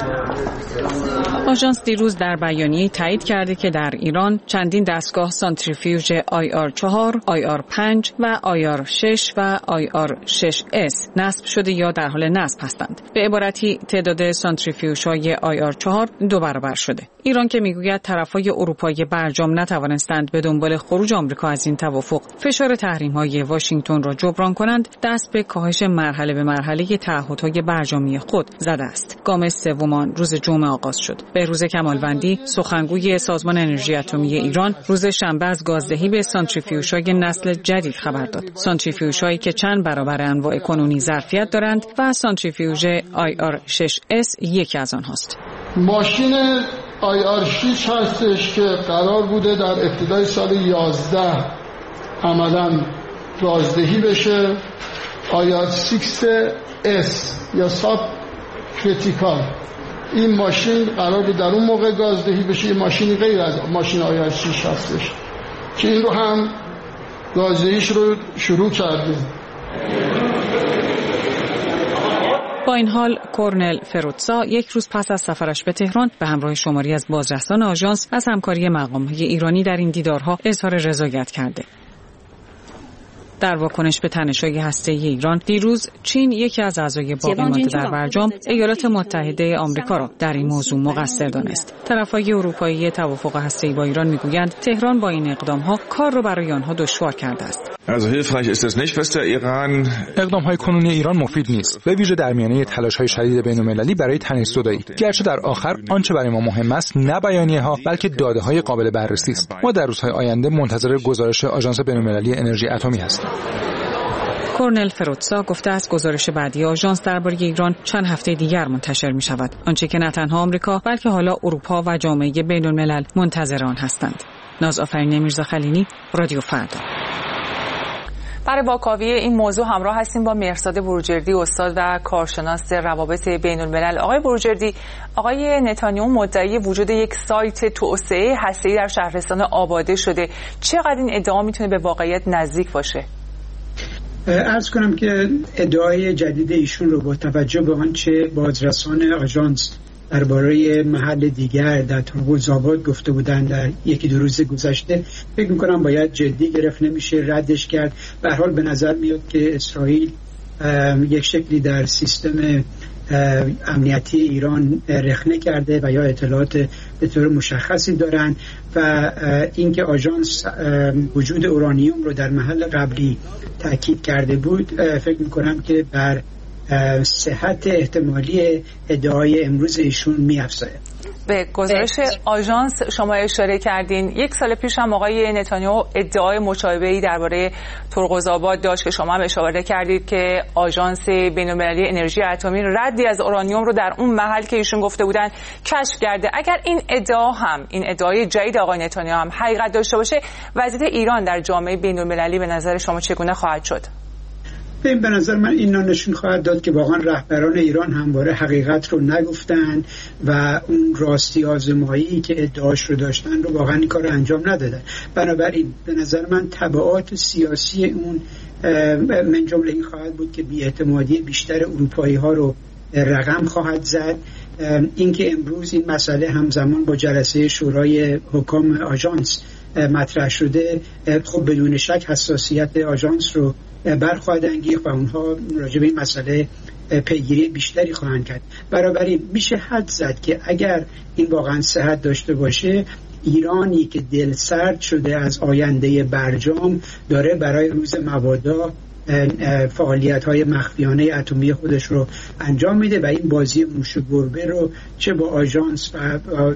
آژانس دیروز در بیانیه‌ای تایید کرده که در ایران چندین دستگاه سانتریفیوژ آی آر چهار، آی آر پنج و آی آر شش و آی آر شش اس نصب شده یا در حال نصب هستند. به عبارتی تعداد سانتریفیوژهای آی آر چهار دو برابر شده. ایران که میگوید طرفهای اروپایی برجام نتوانستند به دنبال خروج آمریکا از این توافق فشار تحریم‌های واشنگتن را جبران کنند، دست به کاهش مرحله به مرحله تعهدهای برجامی خود زده است. گام سوم روز جمعه آغاز شد. بهروز کمالوندی سخنگوی سازمان انرژی اتمی ایران روز شنبه از گازدهی به سانتریفیوژهای نسل جدید خبر داد. سانتریفیوژهایی که چند برابر انواع کنونی ظرفیت دارند و سانتریفیوژ آی آر شش اس یکی از آنهاست.
ماشین آی آر شش هستش که قرار بوده در ابتدای سال یازده عملاً گازدهی بشه. آی آر شش اس یا ساب کریتیکال، این ماشین قرار بود در اون موقع گازدهی بشه. این ماشین غیر از ماشین آی آر شش هستش که این رو هم گازدهیش رو شروع کردیم.
با این حال کورنل فروتسا یک روز پس از سفرش به تهران به همراه شماری از بازرسان آژانس از همکاری مقام‌های ایرانی در این دیدارها اظهار رضایت کرده. در واکنش به تنش‌های هسته‌ای ایران دیروز چین یکی از اعضای باقی مانده در برجام ایالات متحده آمریکا را در این موضوع مقصر دانست. طرف‌های اروپایی توافق هسته‌ای با ایران می‌گویند تهران با این اقدام‌ها کار را برای آنها دشوار کرده است.
اقدام های کنونی ایران مفید نیست، به ویژه در میانه تلاش های شدید بین المللی برای تنش‌زدایی، گرچه در آخر آنچه برای ما مهم است نه بیانیه ها بلکه داده های قابل بررسی است. ما در روزهای آینده منتظر گزارش آژانس بین المللی انرژی اتمی هستیم.
کورنل فروتسا گفته است گزارش بعدی آژانس درباره ایران چند هفته دیگر منتشر می شود، آنچه که نه تنها آمریکا بلکه حالا اروپا و جامعه بین الملل منتظر آن هستند. ناز آفرین میرزا خلینی، رادیو فردا.
برای واکاوی این موضوع همراه هستیم با مهرزاد بروجردی، استاد و کارشناس روابط بین الملل. آقای بروجردی، آقای نتانیاهو مدعی وجود یک سایت توسعه هسته‌ای در شهرستان آباده شده. چقدر این ادعا میتونه به واقعیت نزدیک باشه؟
عرض کنم که ادعای جدید ایشون رو با توجه به آنچه بازرسان آژانس درباره محل دیگر در ترمز آباد گفته بودند در یکی دو روز گذشته، فکر میکنم باید جدی گرفت، نمیشه ردش کرد. به هر حال به نظر میاد که اسرائیل یک شکلی در سیستم امنیتی ایران رخنه کرده و یا اطلاعات به طور مشخصی دارن و اینکه آژانس وجود اورانیوم رو در محل قبلی تاکید کرده بود، فکر میکنم که بر صحت احتمالی ادعای امروز ایشون می‌افزاید.
به گزارش آژانس شما اشاره کردین. یک سال پیش هم آقای نتانیاهو ادعای مشابهی درباره ترقزآباد داشت که شما هم اشاره کردید که آژانس بین‌المللی انرژی اتمی ردی از اورانیوم رو در اون محل که ایشون گفته بودن کشف کرده. اگر این ادعا هم، این ادعای جدید آقای نتانیاهو هم حقیقت داشته باشه، وضعیت ایران در جامعه بین‌المللی به نظر شما چگونه خواهد شد؟
به نظر من این نشون خواهد داد که واقعا رهبران ایران همواره حقیقت رو نگفتن و اون راستی آزمایی که ادعاش رو داشتن رو واقعا این کار رو انجام ندادن. بنابراین به نظر من تبعات سیاسی اون من جمله این خواهد بود که بی‌اعتمادی بیشتر اروپایی ها رو رقم خواهد زد. اینکه امروز این مسئله همزمان با جلسه شورای حکام آژانس مطرح شده، خب بدون شک حساسیت آژانس رو برخواهد انگیخت و اونها راجع به این مسئله پیگیری بیشتری خواهند کرد. بنابراین میشه حد زد که اگر این واقعا صحت داشته باشه، ایرانی که دل سرد شده از آینده برجام داره برای روز مبادا فعالیت‌های مخفیانه اتمی خودش رو انجام میده و این بازی موش و گربه رو چه با آژانس و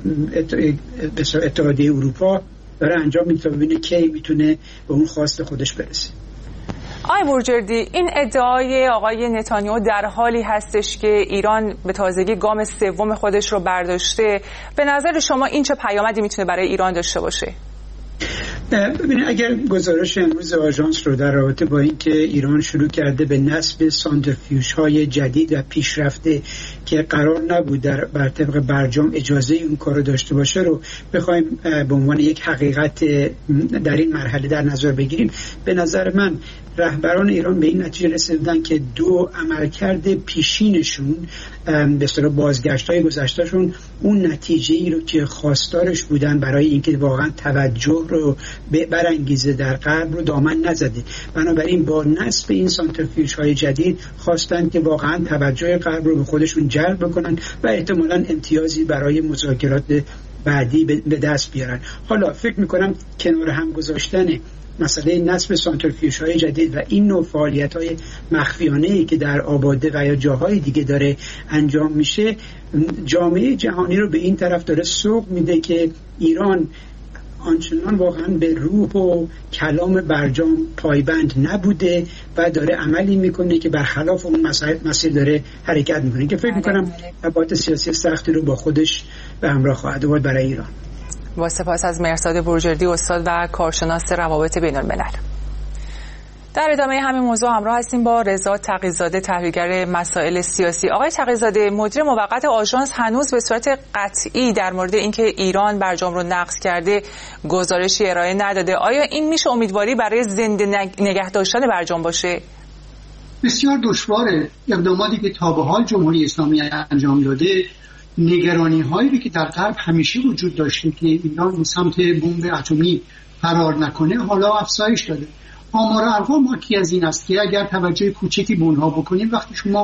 اتحادیه اروپا داره انجام میده تا ببینه کی میتونه به اون خواست خودش برسه.
آقای بروجردی، این ادعای آقای نتانیاهو در حالی هستش که ایران به تازگی گام سوم خودش رو برداشته. به نظر شما این چه پیامدی میتونه برای ایران داشته باشه؟
ببینید، اگر گزارش امروز آژانس رو در رابطه با اینکه ایران شروع کرده به نصب سانتریفیوژهای جدید و پیشرفته که قرار نبود در بر طبق برجام اجازه اون کارو داشته باشه رو بخوایم به عنوان یک حقیقت در این مرحله در نظر بگیریم، به نظر من رهبران ایران به این نتیجه رسیدن که دو عملکرد پیشینشون به اصطلاح بازگشت‌های گذشتهشون اون نتیجه‌ای رو که خواستارش بودن برای اینکه واقعا توجه رو برانگیزه در غرب رو دامن نزده. بنابراین با نصب این سانتریفیوژهای جدید خواستن که واقعا توجه غرب رو به خودشون جلب بکنن و احتمالاً امتیازی برای مذاکرات بعدی به دست بیارن. حالا فکر می‌کنم کنار هم گذاشتن مسئله نصب سانتریفیوژهای جدید و این نوع فعالیت‌های مخفیانه‌ای که در آباده و یا جاهای دیگه داره انجام میشه، جامعه جهانی رو به این طرف داره سوق میده که ایران آنچنان واقعا به روح و کلام برجام پایبند نبوده و داره عملی میکنه که برخلاف اون مسیر داره حرکت میکنه که فکر میکنم تبعات سیاسی سختی رو با خودش به همراه خواهد آورد برای ایران.
با سپاس از مهرزاد بروجردی، استاد و کارشناس روابط بین الملل. در ادامه همین موضوع همراه هستیم با رضا تقی‌زاده، تحلیلگر مسائل سیاسی. آقای تقی‌زاده، مدیر موقت آژانس هنوز به صورت قطعی در مورد اینکه ایران برجام رو نقض کرده گزارشی ارائه نداده. آیا این میشه امیدواری برای زنده نگه داشتن برجام باشه؟
بسیار دشواره. اقداماتی که تا به حال جمهوری اسلامی انجام داده، نگرانی هایی که در غرب همیشه وجود داشته که ایران سمت بمب اتمی فرار نکنه، حالا افزایش داده. آمار ارقام حاکی از این است که اگر توجه کوچکی به اونها بکنیم، وقتی شما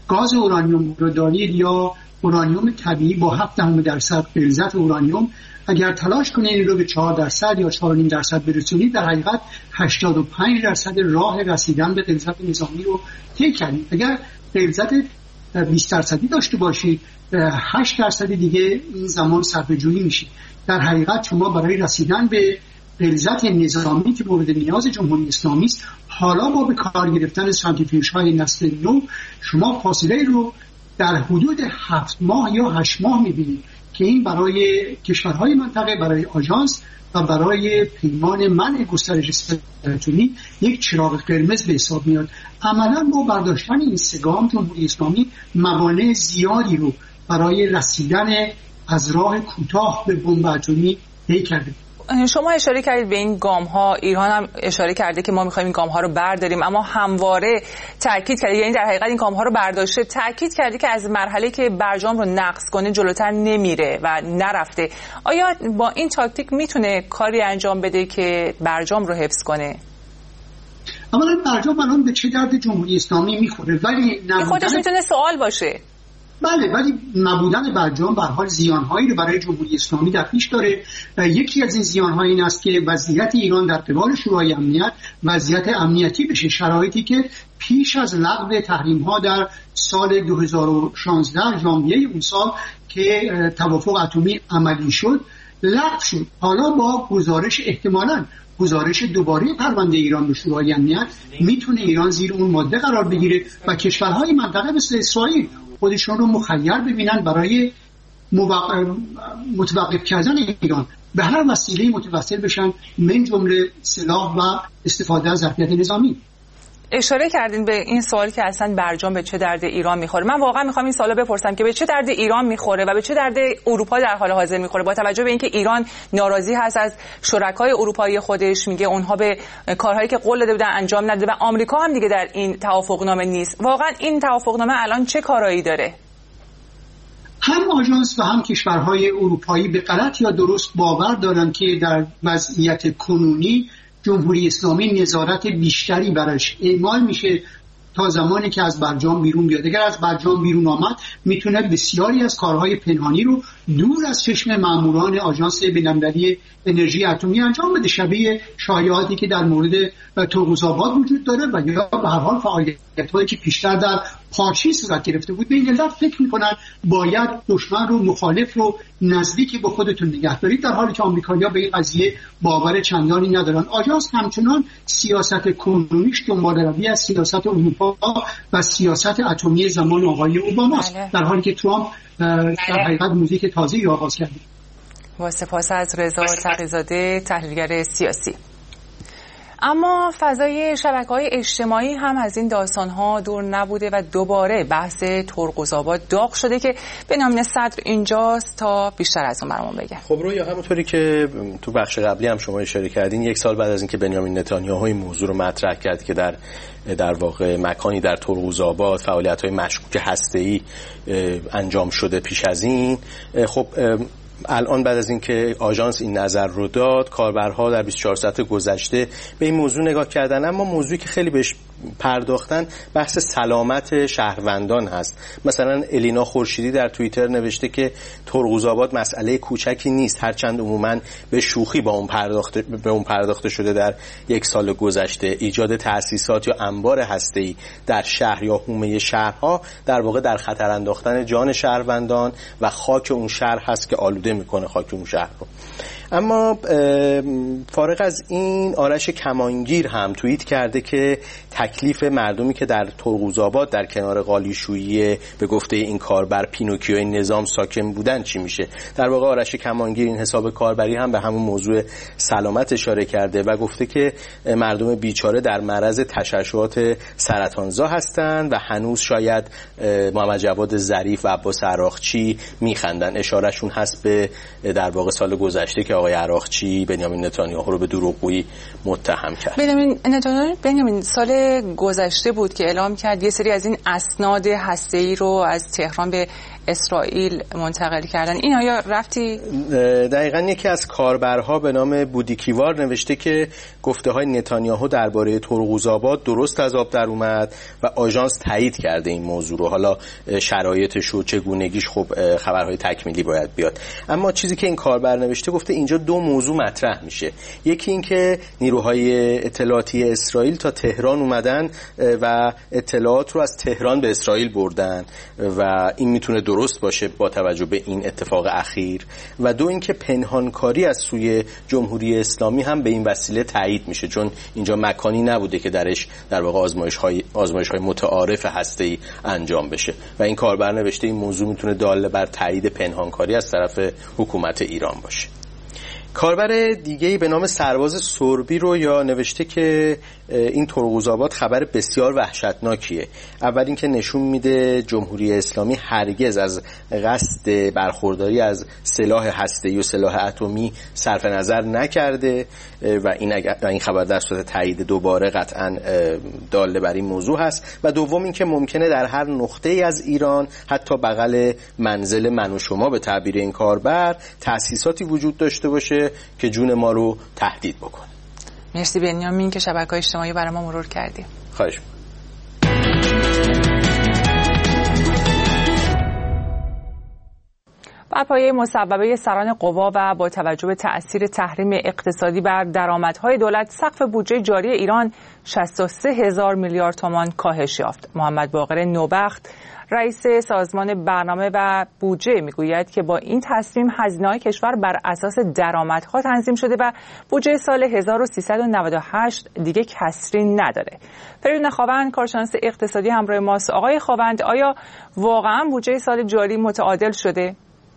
گاز اورانیوم رو دارید یا اورانیوم طبیعی با هفت دهم درصد غلظت اورانیوم، اگر تلاش کنید این رو به چهار درصد یا چهار و نیم درصد برسونید، در حقیقت هشتاد و پنج درصد راه رسیدن به غلظت نظامی رو طی کردید. اگر غلظت بیست درصدی داشته باشید، هشت درصد دیگه این زمان صرفه‌جویی میشه. در حقیقت شما برای رسیدن به غلظت نظامی که مورد نیاز جمهوری اسلامی است، حالا با به کار گرفتن سانتریفیوژهای نسل نو شما فاصله رو در حدود هفت ماه یا هشت ماه میبینید که این برای کشورهای منطقه، برای آژانس و برای پیمان منع گسترش سرطانی یک چراغ قرمز به حساب میاد. عملا با برداشتن این سگام جمهوری اسلامی موانع زیادی رو برای رسیدن از راه کوتاه به بمب اتمی طی کرده.
شما اشاره کردید به این گام ها، ایران هم اشاره کرده که ما میخوایم این گام ها رو برداریم، اما همواره تاکید کرده، یعنی در حقیقت این گام ها رو برداشته، تاکید کرده که از مرحله که برجام رو نقض کنه جلوتر نمیره و نرفته. آیا با این تاکتیک میتونه کاری انجام بده که برجام رو حفظ کنه؟
اولا برجام الان به چه درد جمهوری اسلامی میخوره؟ ولی
خودش میتونه سوال باشه.
بله، ولی نبودن برجام به هر حال زیانهایی رو برای جمهوری اسلامی در پیش داره. یکی از این زیان‌ها این است که وضعیت ایران در قبال شورای امنیت وضعیت امنیتی بشه، شرایطی که پیش از لغو تحریم‌ها در سال دو هزار و شانزده ژانویه اون سال که توافق اتمی عملی شد لغو شد. حالا با گزارش احتمالاً گزارش دوباره پرونده ایران به شورای امنیت میتونه ایران زیر اون ماده قرار بگیره و کشورهای منطقه مثل اسرائیل خودشون رو مخیر ببینن برای متوقف کردن ایران، به هر وسیله متوسل بشن، من جمله سلاح و استفاده از ظرفیت نظامی.
اشاره کردین به این سوالی که اصلا برجام به چه درد ایران میخوره. من واقعا میخوام این سوالو بپرسم که به چه درد ایران میخوره و به چه درد اروپا در حال حاضر میخوره، با توجه به اینکه ایران ناراضی هست از شرکای اروپایی خودش، میگه اونها به کارهایی که قول داده بودن انجام نداده و آمریکا هم دیگه در این توافقنامه نیست. واقعا این توافقنامه الان چه کارایی داره؟
هم آژانس و هم کشورهای اروپایی به غلط یا درست باور دارن که در وضعیت کنونی جمهوری اسلامی نظارت بیشتری براش اعمال میشه تا زمانی که از برجام بیرون بیاد. اگر از برجام بیرون آمد میتونه بسیاری از کارهای پنهانی رو دور از چشم ماموران آژانس بین‌المللی انرژی اتمی انجام بده، شبیه شایعاتی که در مورد ترقوزآباد وجود داره و یا به هر حال فعالیت‌هایی که پیشتر در پارچی صورت گرفته بود. به این علت فکر میکنن باید دشمن رو، مخالف رو نزدیک به خودتون نگه دارید، در حالی که آمریکایی‌ها به این قضیه باور چندانی ندارن. آژانس همچنان سیاست کنونیش دنبال روی از سیاست اروپا و سیاست اتمی زمان آقای اوباما است، در حالی که ترامپ در حقیقت موزیک تازه‌ای را آغاز کرده.
با سپاس از رضا تقی‌زاده، تحلیلگر سیاسی. اما فضای شبکه‌های اجتماعی هم از این داستان‌ها دور نبوده و دوباره بحث ترقوزآباد داغ شده که بنیامین صدر اینجاست تا بیشتر از اون برامون بگه.
خب رویا، همونطوری که تو بخش قبلی هم شما اشاره کردین، یک سال بعد از اینکه بنیامین نتانیاهو این موضوع رو مطرح کرد که در در واقع مکانی در ترقوزآباد فعالیت‌های مشکوک هسته‌ای انجام شده پیش از این، خب الان بعد از اینکه آژانس این نظر رو داد، کاربرها در بیست و چهار ساعت گذشته به این موضوع نگاه کردن، اما موضوعی که خیلی بهش پرداختن بحث سلامت شهروندان هست. مثلا الینا خورشیدی در توییتر نوشته که ترقوزآباد مسئله کوچکی نیست، هرچند عموماً به شوخی با اون پرداخته به اون پرداخته شده در یک سال گذشته. ایجاد تأسیسات یا انبار هسته‌ای در شهر یا حومه شهرها در واقع در خطر انداختن جان شهروندان و خاک اون شهر هست که آلوده میکنه خاک اون شهر رو. اما فارغ از این، آرش کمانگیر هم توییت کرده که تکلیف مردمی که در ترقوزآباد در کنار قالیشویی به گفته این کاربر پینوکیوی نظام ساکن بودن چی میشه. در واقع آرش کمانگیر این حساب کاربری هم به همون موضوع سلامت اشاره کرده و گفته که مردم بیچاره در معرض تشعشعات سرطانزا هستند و هنوز شاید محمد جواد ظریف و عباس عراقچی میخندن. اشارهشون هست به در واقع سال گذشته که آقای عراقچی بنیامین نتانیاهو رو به دروغگویی متهم کرد.
بنیامین نتانیاهو بنیامین سال گذشته بود که اعلام کرد یه سری از این اسناد هسته‌ای رو از تهران به اسرائیل منتقل کردن. این آیا رفتی؟
دقیقاً یکی از کاربرها به نام بودیکیوار نوشته که گفته های نتانیاهو درباره ترقوزآباد درست از آب در اومد و آژانس تایید کرده این موضوع رو. حالا شرایطش و چگونگیش خب خبرهای تکمیلی باید بیاد. اما چیزی که این کاربر نوشته گفته اینجا دو موضوع مطرح میشه. یکی این که نیروهای اطلاعاتی اسرائیل تا تهران اومدن و اطلاعات رو از تهران به اسرائیل بردن و این میتونه درست باشه با توجه به این اتفاق اخیر، و دو اینکه پنهانکاری از سوی جمهوری اسلامی هم به این وسیله تایید میشه، چون اینجا مکانی نبوده که درش در واقع آزمایش‌های آزمایش‌های متعارف هسته‌ای انجام بشه و این کاربر نوشته این موضوع میتونه دال بر تایید پنهانکاری از طرف حکومت ایران باشه. کاربر دیگه‌ای به نام سرباز سربی رو یا نوشته که این ترقوزآباد خبر بسیار وحشتناکیه. اول اینکه نشون میده جمهوری اسلامی هرگز از قصد برخورداری از سلاح هسته‌ای و سلاح اتمی صرف نظر نکرده و این این خبر در صورت تایید دوباره قطعاً داله بر این موضوع هست. و دوم اینکه ممکنه در هر نقطه‌ای از ایران حتی بغل منزل من و شما به تعبیر این کاربر تأسیساتی وجود داشته باشه که جون ما رو تهدید بکنه.
مرسی بنیامین که شبکه‌های اجتماعی برای ما مرور کردی.
خواهش.
بر پایه مصوبه سران قوا و با توجه به تأثیر تحریم اقتصادی بر درآمدهای دولت، سقف بودجه جاری ایران شصت و سه هزار میلیارد تومان کاهش یافت. محمد باقر نوبخت رئیس سازمان برنامه و بودجه میگوید که با این تصمیم هزینه‌های کشور بر اساس درآمدها تنظیم شده و بودجه سال هزار و سیصد و نود و هشت دیگه کسری نداره. فریدون خاوند کارشناس اقتصادی همراه ماست. آقای خاوند، آیا واقعا بودجه سال جاری متعادل شده؟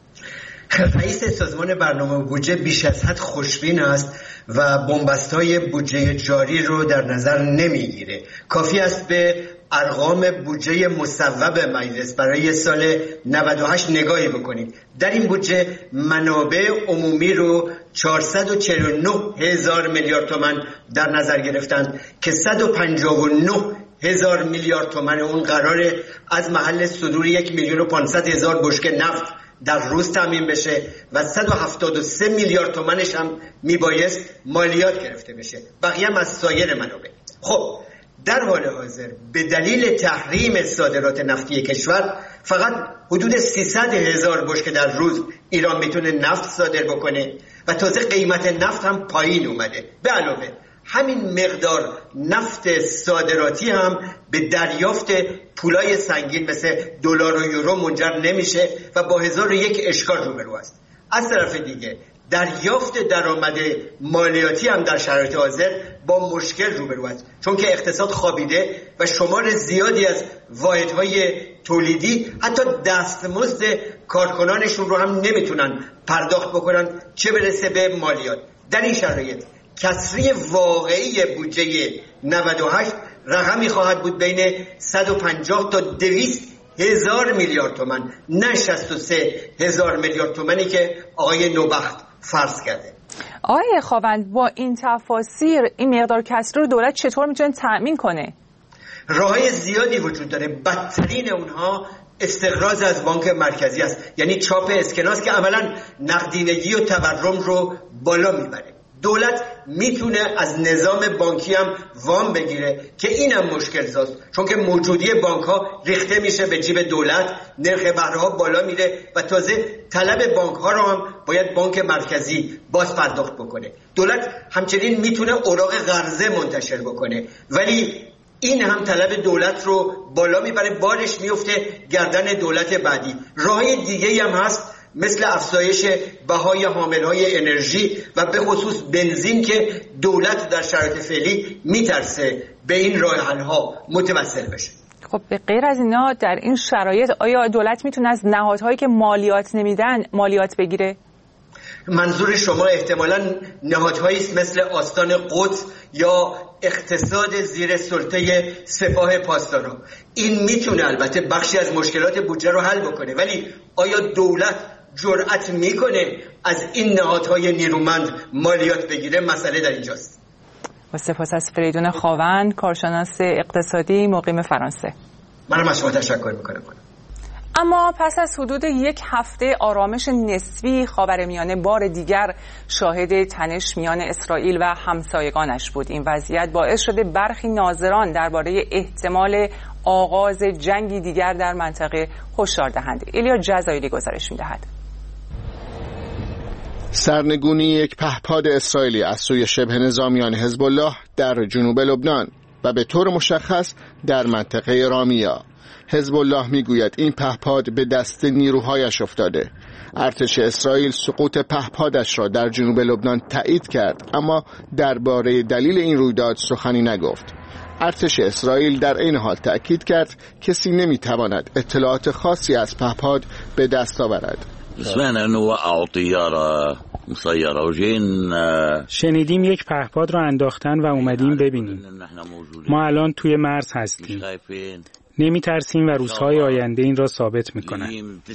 رئیس سازمان برنامه و بودجه بیش از حد خوشبین است و بنبست‌های بودجه جاری رو در نظر نمیگیره. کافی است به ارقام بودجه مصوب مجلس برای سال نود و هشت نگاهی بکنید. در این بودجه منابع عمومی رو چهارصد و چهل و نه هزار میلیارد تومان در نظر گرفتند که صد و پنجاه و نه هزار میلیارد تومان اون قراره از محل صدور یک میلیون و پانصد هزار بشکه نفت در روز تامین بشه و صد و هفتاد و سه میلیارد تومانش هم میبایست مالیات گرفته بشه، بقیه هم از سایر منابع. خب در حال حاضر به دلیل تحریم صادرات نفتی کشور فقط حدود سیصد هزار بشکه در روز ایران میتونه نفت صادر بکنه و تازه قیمت نفت هم پایین اومده. به علاوه همین مقدار نفت صادراتی هم به دریافت پولای سنگین مثل دلار و یورو منجر نمیشه و با هزار و یک اشکال روبرو است. از طرف دیگه دریافت درآمد مالیاتی هم در شرایط حاضر با مشکل روبرو است، چون که اقتصاد خوابیده و شمار زیادی از واحدهای تولیدی حتی دستمزد کارکنانشون رو هم نمیتونن پرداخت بکنن، چه برسه به مالیات. در این شرایط کسری واقعی بودجه نود و هشت رقمی خواهد بود بین صد و پنجاه تا دویست هزار میلیارد تومان، نه شصت و سه هزار میلیارد تومانی که آقای نوبخت فرض کرده.
آقای خاوند، با این تفاسیر این مقدار کسری رو دولت چطور میتونه تأمین کنه؟
راههای زیادی وجود داره. بدترین اونها استقراض از بانک مرکزی است، یعنی چاپ اسکناس که عملا نقدینگی و تورم رو بالا میبره. دولت میتونه از نظام بانکی هم وام بگیره که اینم مشکل زاست، چون که موجودی بانک ها ریخته میشه به جیب دولت، نرخ بهره ها بالا میره و تازه طلب بانک ها رو هم باید بانک مرکزی باز پرداخت بکنه. دولت همچنین میتونه اوراق قرضه منتشر بکنه، ولی این هم طلب دولت رو بالا میبره، بارش میفته گردن دولت بعدی. راه دیگه هم هست مثل افزایش بهای حاملهای انرژی و به خصوص بنزین که دولت در شرایط فعلی میترسه به این راه حل‌ها متوسل بشه.
خب به غیر از اینا در این شرایط آیا دولت میتونه از نهادهایی که مالیات نمیدن مالیات بگیره؟
منظور شما احتمالاً نهادهایی مثل آستان قدس یا اقتصاد زیر سلطه سپاه پاسداران. این میتونه البته بخشی از مشکلات بودجه رو حل بکنه، ولی آیا دولت جرأت میکنه از این نهادهای نیرومند مالیات بگیره؟ مسئله در اینجاست.
با سپاس از فریدون خاوند، کارشناس اقتصادی مقیم فرانسه.
منم از شما تشکر میکنم.
اما پس از حدود یک هفته آرامش نسبی، خاورمیانه بار دیگر شاهد تنش میان اسرائیل و همسایگانش بود. این وضعیت باعث شده برخی ناظران درباره احتمال آغاز جنگی دیگر در منطقه هشدار دهند. ایلیا جزایری گزارش می‌دهد.
سرنگونی یک پهپاد اسرائیلی از سوی شبه نظامیان حزب الله در جنوب لبنان و به طور مشخص در منطقه رامیا. حزب الله میگوید این پهپاد به دست نیروهایش افتاده. ارتش اسرائیل سقوط پهپادش را در جنوب لبنان تایید کرد، اما درباره دلیل این رویداد سخنی نگفت. ارتش اسرائیل در این حال تأکید کرد کسی نمیتواند اطلاعات خاصی از پهپاد به دست آورد.
شنیدیم یک پهپاد را انداختن و اومدیم ببینیم. ما الان توی مرز هستیم. نمی ترسیم و روزهای آینده این را ثابت می کنند.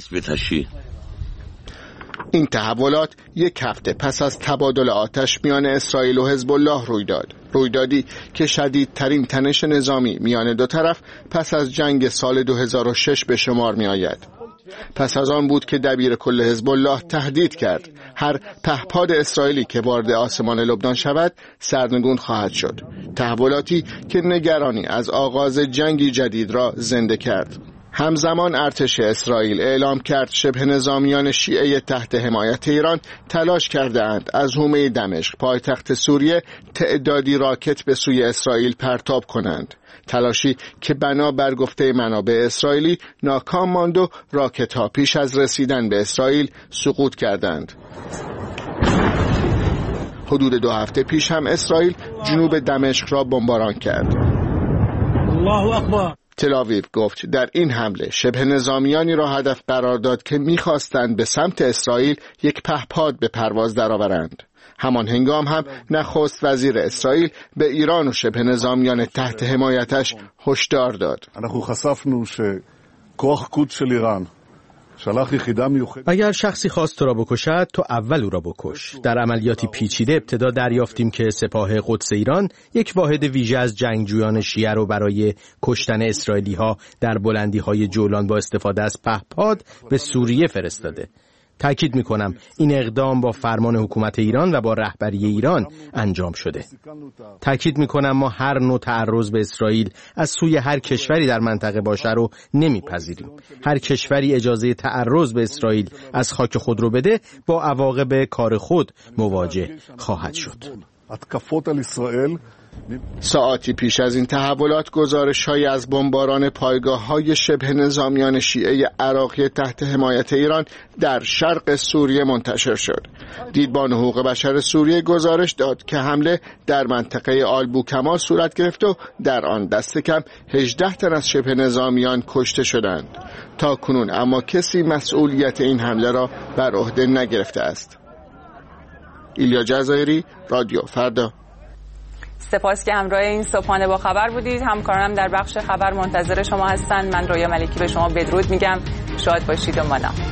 این تحولات یک هفته پس از تبادل آتش میان اسرائیل و حزب الله روی داد. رویدادی که شدیدترین تنش نظامی میان دو طرف پس از جنگ سال دو هزار و شش به شمار می آید. پس از آن بود که دبیر کل حزب الله تهدید کرد هر پهپاد اسرائیلی که وارد آسمان لبنان شود سرنگون خواهد شد. تحولاتی که نگرانی از آغاز جنگی جدید را زنده کرد. همزمان ارتش اسرائیل اعلام کرد شبه نظامیان شیعه تحت حمایت ایران تلاش کرده اند از حومه دمشق پایتخت سوریه تعدادی راکت به سوی اسرائیل پرتاب کنند. تلاشی که بنا بر گفته منابع اسرائیلی ناکام ماند و راکت ها پیش از رسیدن به اسرائیل سقوط کردند. حدود دو هفته پیش هم اسرائیل جنوب دمشق را بمباران کرد.
الله اکبر.
تل آویو گفت در این حمله شبه نظامیانی را هدف قرار داد که می‌خواستند به سمت اسرائیل یک پهپاد به پرواز درآورند. همان هنگام هم نخست وزیر اسرائیل به ایران و شبه نظامیان تحت حمایتش هشدار داد.
אנחנו חשפנו שכוח קוד של איראן שלח יחידה מיוחדת.
اگر شخصی خواست تو را بکشد تو اول او را بکش. در عملیاتی پیچیده ابتدا دریافتیم که سپاه قدس ایران یک واحد ویژه از جنگجویان شیعه را برای کشتن اسرائیلی ها در بلندی های جولان با استفاده از پهپاد به سوریه فرستاده. تأکید میکنم این اقدام با فرمان حکومت ایران و با رهبری ایران انجام شده. تأکید میکنم ما هر نوع تعرض به اسرائیل از سوی هر کشوری در منطقه باشه رو نمیپذیریم. هر کشوری اجازه تعرض به اسرائیل از خاک خود رو بده با عواقب کار خود مواجه خواهد شد.
התקפות על ישראל.
ساعتی پیش از این تحولات گزارش‌هایی از بمباران پایگاه‌های شبه نظامیان شیعه عراقی تحت حمایت ایران در شرق سوریه منتشر شد. دیدبان حقوق بشر سوریه گزارش داد که حمله در منطقه آلبوکمال صورت گرفت و در آن دست کم هجده تن از شبه نظامیان کشته شدند. تا کنون اما کسی مسئولیت این حمله را بر عهده نگرفته است. ایلیا جزایری، رادیو فردا.
سپاس که همراه این صبحانه با خبر بودید. همکارانم در بخش خبر منتظر شما هستند. من رویا ملکی به شما بدرود میگم. شاد باشید و مانا.